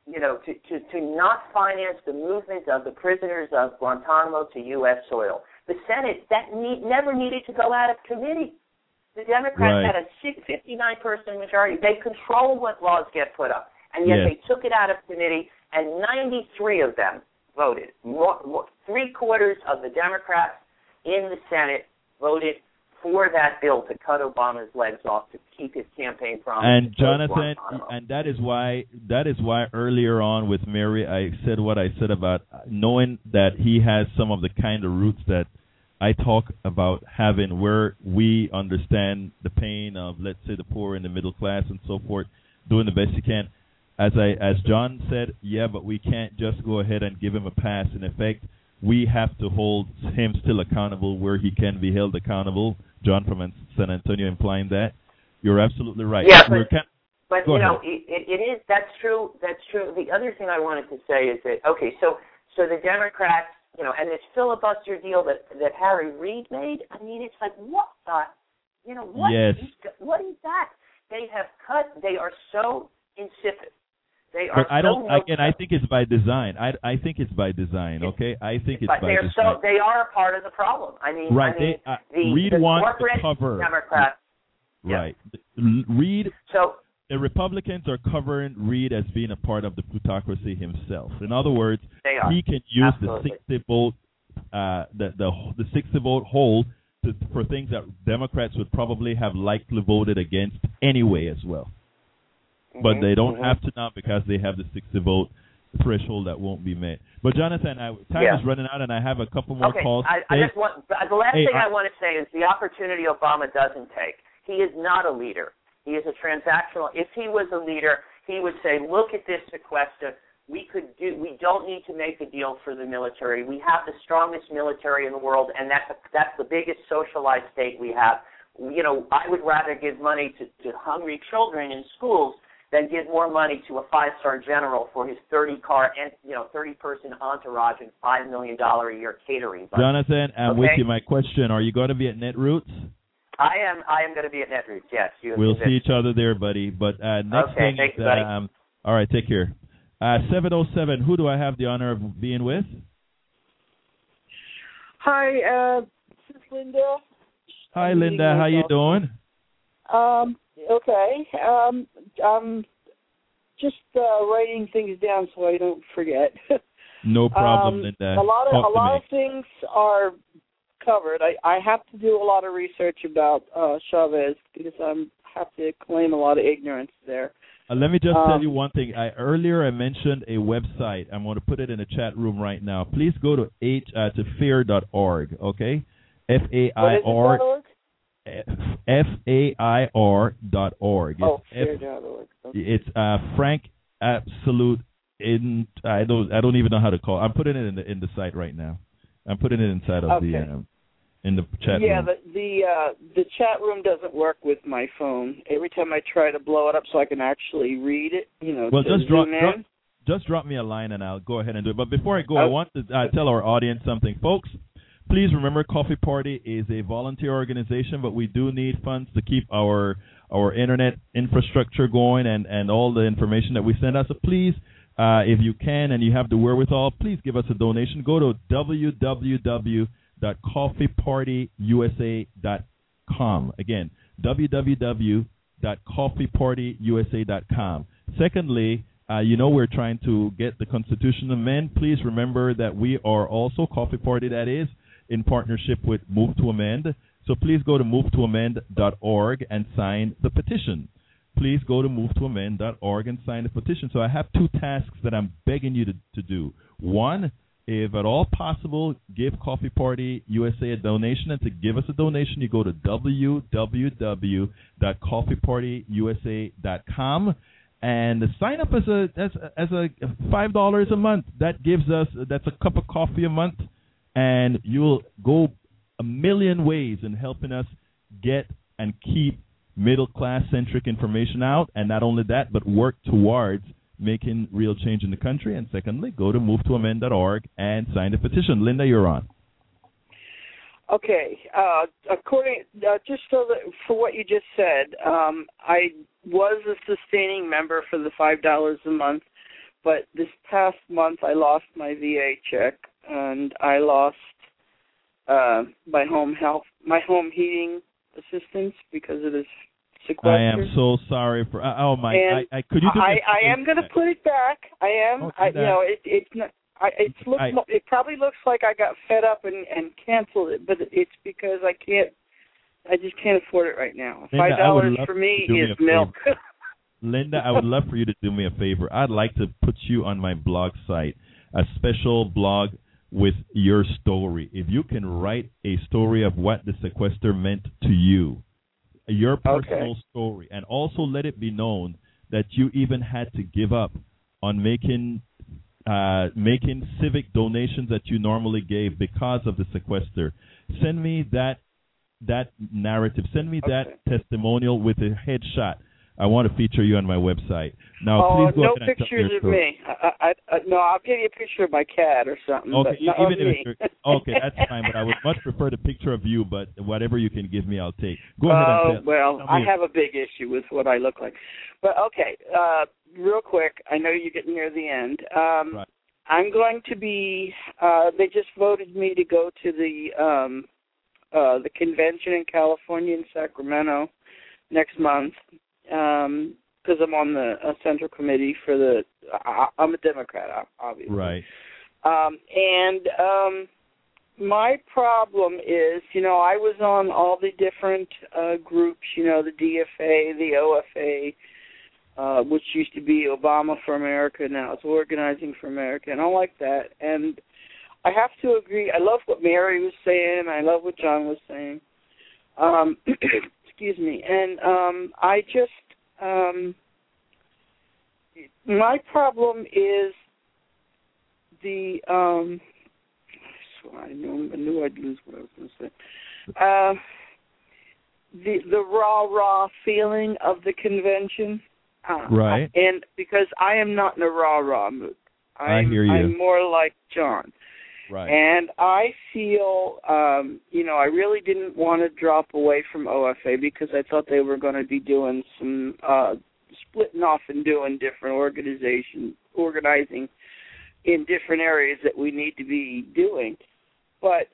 to not finance the movement of the prisoners of Guantanamo to U.S. soil. The Senate, never needed to go out of committee. The Democrats had a 59% majority. They control what laws get put up, and yet they took it out of committee, and 93 of them voted. Three-quarters of the Democrats in the Senate voted for that bill to cut Obama's legs off to keep his campaign promise. And Jonathan, and that is why earlier on with Mary I said what I said about knowing that he has some of the kind of roots that I talk about having, where we understand the pain of, let's say, the poor and the middle class and so forth, doing the best you can. As John said, but we can't just go ahead and give him a pass. In effect, we have to hold him still accountable where he can be held accountable. John from San Antonio implying that. You're absolutely right. Yeah, but Go you know, ahead. it is. That's true. That's true. The other thing I wanted to say is that so the Democrats, you know, and this filibuster deal that Harry Reid made. I mean, it's like what the, you know, what? Yes. What is that? They have cut. They are so insipid. They are. But I don't. Again, I think it's by design. I think it's by design. Okay, I think it's by design. They are a part of the problem. I mean, right. Reid wants to cover. Democrats. Right. Yeah. Reid. So the Republicans are covering Reid as being a part of the plutocracy himself. In other words, he can use Absolutely. the 60 vote, the 60 vote hold for things that Democrats would probably have likely voted against anyway as well. But they don't have to now because they have the 60 vote threshold that won't be met. But Jonathan, time is running out, and I have a couple more calls. The last thing I want to say is the opportunity Obama doesn't take. He is not a leader. He is a transactional. If he was a leader, he would say, "Look at this sequester. We don't need to make a deal for the military. We have the strongest military in the world, and that's the biggest socialized state we have. You know, I would rather give money to hungry children in schools than give more money to a 5-star general for his 30-person entourage and $5 million a year catering budget." Jonathan, I'm with you. My question: are you going to be at Netroots? I am going to be at Netroots. Yes, we'll see each other there, buddy. But next thing thank you, buddy. All right, take care. 707. Who do I have the honor of being with? Hi, this is Linda. Hi, Linda. How you doing? Okay. I'm just writing things down so I don't forget. No problem, Linda. A lot of things are covered. I have to do a lot of research about Chavez because I have to claim a lot of ignorance there. Let me just tell you one thing. Earlier I mentioned a website. I'm going to put it in the chat room right now. Please go to fair.org, okay? FAIR. FAIR.org. Fair.org. Okay. It's Frank Absolute. I don't even know how to call it. I'm putting it in the site right now. I'm putting it inside of in the chat room. Yeah, the chat room doesn't work with my phone. Every time I try to blow it up so I can actually read it, you know. Well, just drop me a line and I'll go ahead and do it. But before I go, I want to tell our audience something, folks. Please remember, Coffee Party is a volunteer organization, but we do need funds to keep our internet infrastructure going and all the information that we send out. So please, if you can and you have the wherewithal, please give us a donation. Go to www.coffeepartyusa.com. Again, www.coffeepartyusa.com. Secondly, we're trying to get the Constitution amended. Please remember that we are also Coffee Party, that is, in partnership with Move to Amend. So please go to movetoamend.org and sign the petition. Please go to movetoamend.org and sign the petition. So I have two tasks that I'm begging you to do. One, if at all possible, give Coffee Party USA a donation. And to give us a donation, you go to www.coffeepartyusa.com and sign up as a $5 a month. That's a cup of coffee a month, and you'll go a million ways in helping us get and keep middle-class centric information out, and not only that, but work towards making real change in the country. And secondly, go to movetoamend.org and sign the petition. Linda, you're on. Okay. Just for what you just said, I was a sustaining member for the $5 a month, but this past month I lost my VA check and I lost my home heating assistance because of this sequester. I am so sorry for. Could you do I am going to put it back. I am. It's not. It probably looks like I got fed up and canceled it, but it's because I just can't afford it right now. $5 for me is milk. Linda, I would love for you to do me a favor. I'd like to put you on my blog site, a special blog with your story. If you can write a story of what the sequester meant to you, your personal story, and also let it be known that you even had to give up on making civic donations that you normally gave because of the sequester. Send me that that narrative. Send me that testimonial with a headshot. I want to feature you on my website. Now, please go ahead and pictures of me. No, I'll give you a picture of my cat or something. Okay, but even if it's okay, that's fine. But I would much prefer the picture of you. But whatever you can give me, I'll take. Go ahead and tell I have a big issue with what I look like. But okay, real quick. I know you're getting near the end. Right. I'm going to be. They just voted me to go to the convention in California in Sacramento next month. Because I'm on the Central Committee for the. I'm a Democrat, obviously. Right. My problem is, I was on all the different groups, the DFA, the OFA, which used to be Obama for America, now it's Organizing for America, and I like that. And I have to agree, I love what Mary was saying, I love what John was saying. Excuse me. And I just, my problem is the, I knew I'd lose what I was going to say. The rah-rah feeling of the convention. Right. And because I am not in a rah-rah mood. I hear you. I'm more like John. Right. And I feel, I really didn't want to drop away from OFA because I thought they were going to be doing some splitting off and doing different organizing in different areas that we need to be doing. But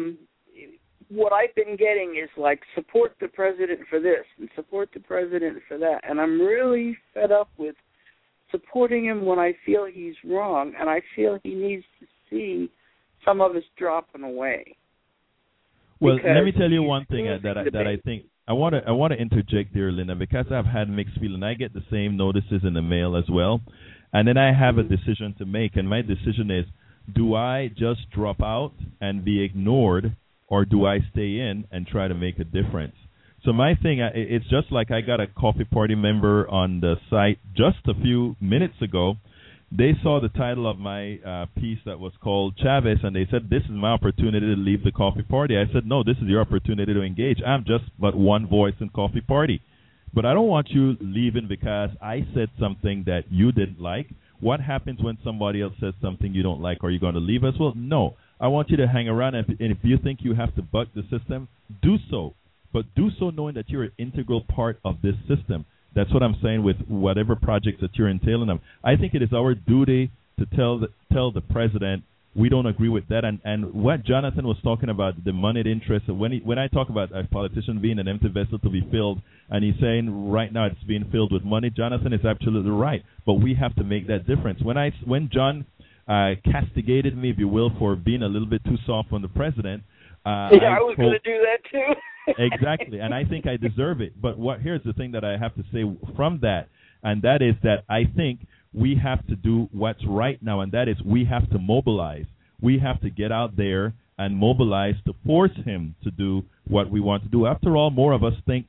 what I've been getting is like support the president for this and support the president for that. And I'm really fed up with supporting him when I feel he's wrong, and I feel he needs to see some of us dropping away. Well, let me tell you one thing that I think I want to interject there, Linda, because I've had mixed feelings. I get the same notices in the mail as well, and then I have a decision to make, and my decision is: do I just drop out and be ignored, or do I stay in and try to make a difference? So my thing, it's just like I got a Coffee Party member on the site just a few minutes ago. They saw the title of my piece that was called Chavez, and they said, this is my opportunity to leave the Coffee Party. I said, no, this is your opportunity to engage. I'm just but one voice in Coffee Party. But I don't want you leaving because I said something that you didn't like. What happens when somebody else says something you don't like? Are you going to leave as well? No. I want you to hang around, and if you think you have to buck the system, do so. But do so knowing that you're an integral part of this system. That's what I'm saying with whatever projects that you're entailing them. I think it is our duty to tell the president we don't agree with that. And what Jonathan was talking about, the moneyed interest, when I talk about a politician being an empty vessel to be filled, and he's saying right now it's being filled with money, Jonathan is absolutely right. But we have to make that difference. When John castigated me, if you will, for being a little bit too soft on the president, I was going to do that too. Exactly, and I think I deserve it. But here's the thing that I have to say from that, and that is that I think we have to do what's right now, and that is we have to mobilize. We have to get out there and mobilize to force him to do what we want to do. After all, more of us think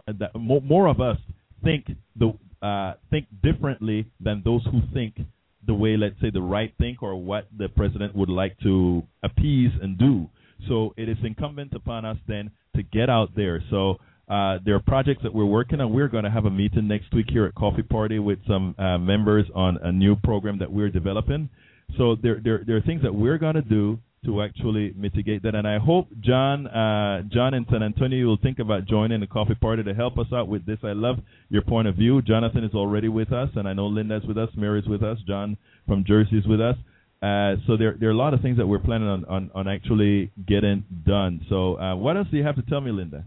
think differently than those who think the way, let's say, the right think or what the president would like to appease and do. So it is incumbent upon us then to get out there. So there are projects that we're working on. We're going to have a meeting next week here at Coffee Party with some members on a new program that we're developing. So there are things that we're going to do to actually mitigate that. And I hope John in San Antonio, you will think about joining the Coffee Party to help us out with this. I love your point of view. Jonathan is already with us, and I know Linda's with us, Mary's with us, John from Jersey is with us. So there are a lot of things that we're planning on actually getting done. So what else do you have to tell me, Linda?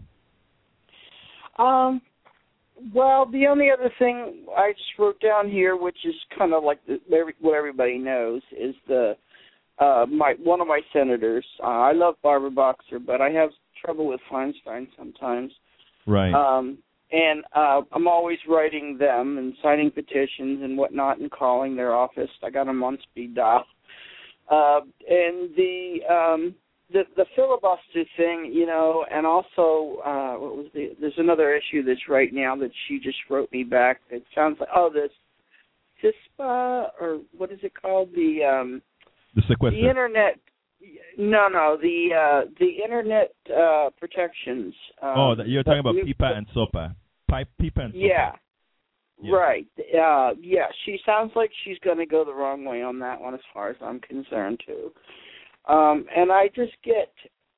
Well, the only other thing I just wrote down here, which is kind of like what everybody knows, is one of my senators. I love Barbara Boxer, but I have trouble with Feinstein sometimes. Right. And I'm always writing them and signing petitions and whatnot and calling their office. I got them on speed dial. And the filibuster thing, and also there's another issue that's right now that she just wrote me back. It sounds like this CISPA, or what is it called? The sequester. The internet. No, the internet protections. You're talking about PIPA and SOPA. PIPA and SOPA. Yeah. Right. She sounds like she's going to go the wrong way on that one as far as I'm concerned, too. And I just get,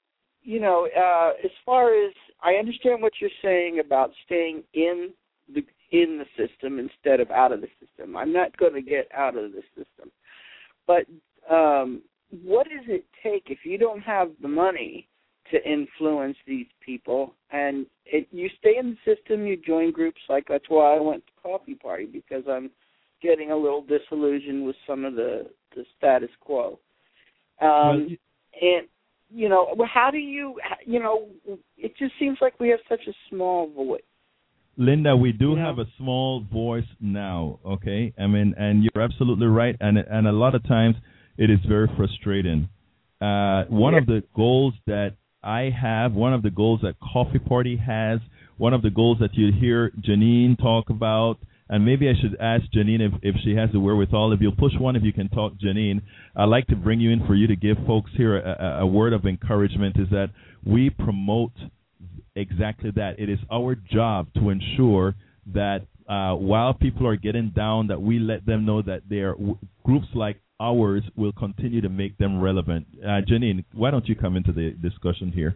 as far as I understand what you're saying about staying in the system instead of out of the system. I'm not going to get out of the system. But what does it take if you don't have the money to influence these people, and you stay in the system, you join groups that's why I went to Coffee Party, because I'm getting a little disillusioned with some of the status quo. And, how do you, it just seems like we have such a small voice. Linda, we do have a small voice now, okay? I mean, and you're absolutely right, and a lot of times it is very frustrating. One of the goals that I have, one of the goals that Coffee Party has, one of the goals that you hear Janine talk about, and maybe I should ask Janine if she has the wherewithal. If you'll push one, if you can talk, Janine, I'd like to bring you in for you to give folks here a word of encouragement, is that we promote exactly that. It is our job to ensure that while people are getting down, that we let them know that there groups like ours will continue to make them relevant. Janine, why don't you come into the discussion here?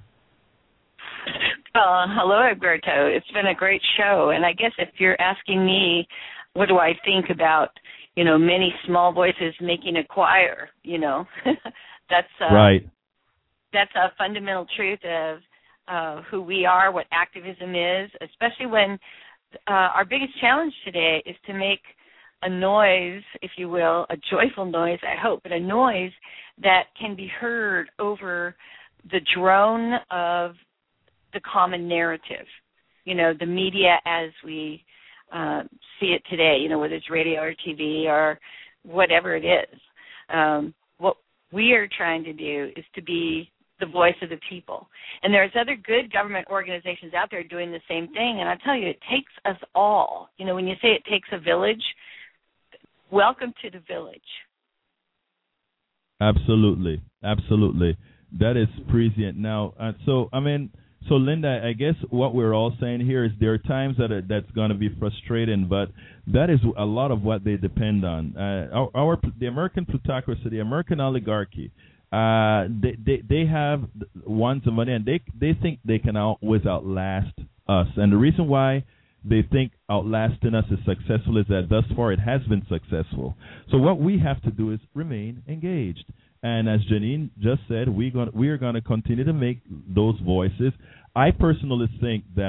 Hello, Alberto. It's been a great show, and I guess if you're asking me, what do I think about, many small voices making a choir, that's right. That's a fundamental truth of who we are, what activism is, especially when our biggest challenge today is to make a noise, if you will, a joyful noise, I hope, but a noise that can be heard over the drone of the common narrative, the media as we see it today, whether it's radio or TV or whatever it is. What we are trying to do is to be the voice of the people. And there's other good government organizations out there doing the same thing, and I tell you, it takes us all. When you say it takes a village, welcome to the village. Absolutely. That is prescient. Now, so Linda, I guess what we're all saying here is there are times that's going to be frustrating, but that is a lot of what they depend on. The American plutocracy, the American oligarchy, they have wants of money, and they think they can always outlast us. And the reason why they think outlasting us is successful is that thus far it has been successful. So what we have to do is remain engaged. And as Janine just said, we are going to continue to make those voices. I personally think that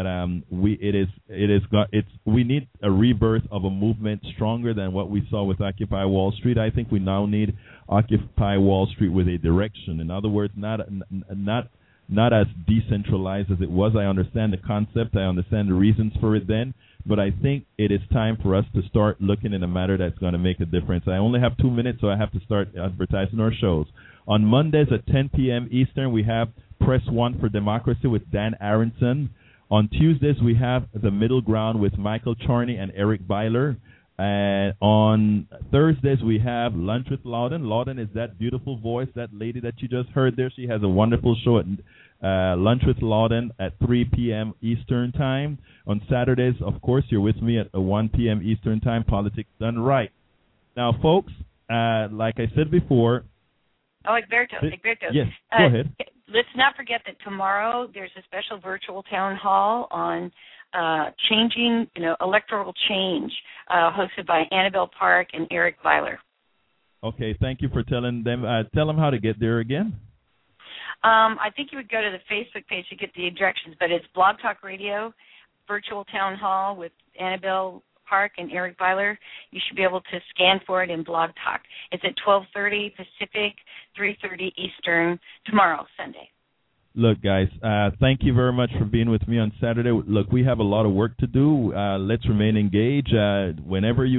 we need a rebirth of a movement stronger than what we saw with Occupy Wall Street. I think we now need Occupy Wall Street with a direction. In other words, not as decentralized as it was. I understand the concept. I understand the reasons for it then. But I think it is time for us to start looking in a matter that's going to make a difference. I only have 2 minutes, so I have to start advertising our shows. On Mondays at 10 p.m. Eastern, we have Press One for Democracy with Dan Aronson. On Tuesdays, we have The Middle Ground with Michael Charney and Eric Byler. And on Thursdays, we have Lunch with Loudon. Loudon is that beautiful voice, that lady that you just heard there. She has a wonderful show at Lunch with Loudon at 3 p.m. Eastern Time. On Saturdays, of course, you're with me at 1 p.m. Eastern Time, Politics Done Right. Now, folks, like I said before. Oh, Egberto. Yes, go ahead. Let's not forget that tomorrow there's a special virtual town hall on changing, electoral change, hosted by Annabelle Park and Eric Byler. Okay, thank you for telling them. Tell them how to get there again. I think you would go to the Facebook page to get the directions, but it's Blog Talk Radio, virtual town hall with Annabelle Park and Eric Byler. You should be able to scan for it in Blog Talk. It's at 12:30 Pacific, 3:30 Eastern tomorrow, Sunday. Look, guys, thank you very much for being with me on Saturday. Look, we have a lot of work to do. Let's remain engaged. Whenever you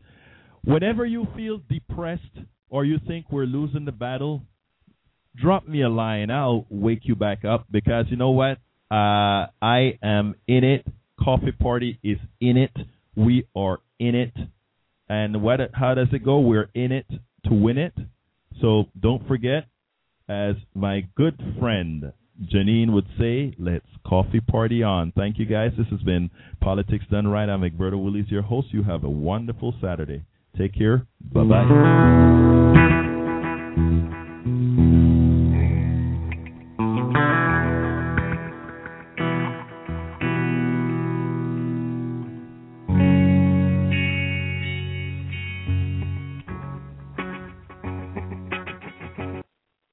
feel depressed or you think we're losing the battle, drop me a line. I'll wake you back up, because you know what? I am in it. Coffee Party is in it. We are in it. And how does it go? We're in it to win it. So don't forget, as my good friend Janine would say, let's coffee party on. Thank you, guys. This has been Politics Done Right. I'm Egberto Willies, your host. You have a wonderful Saturday. Take care. Bye-bye.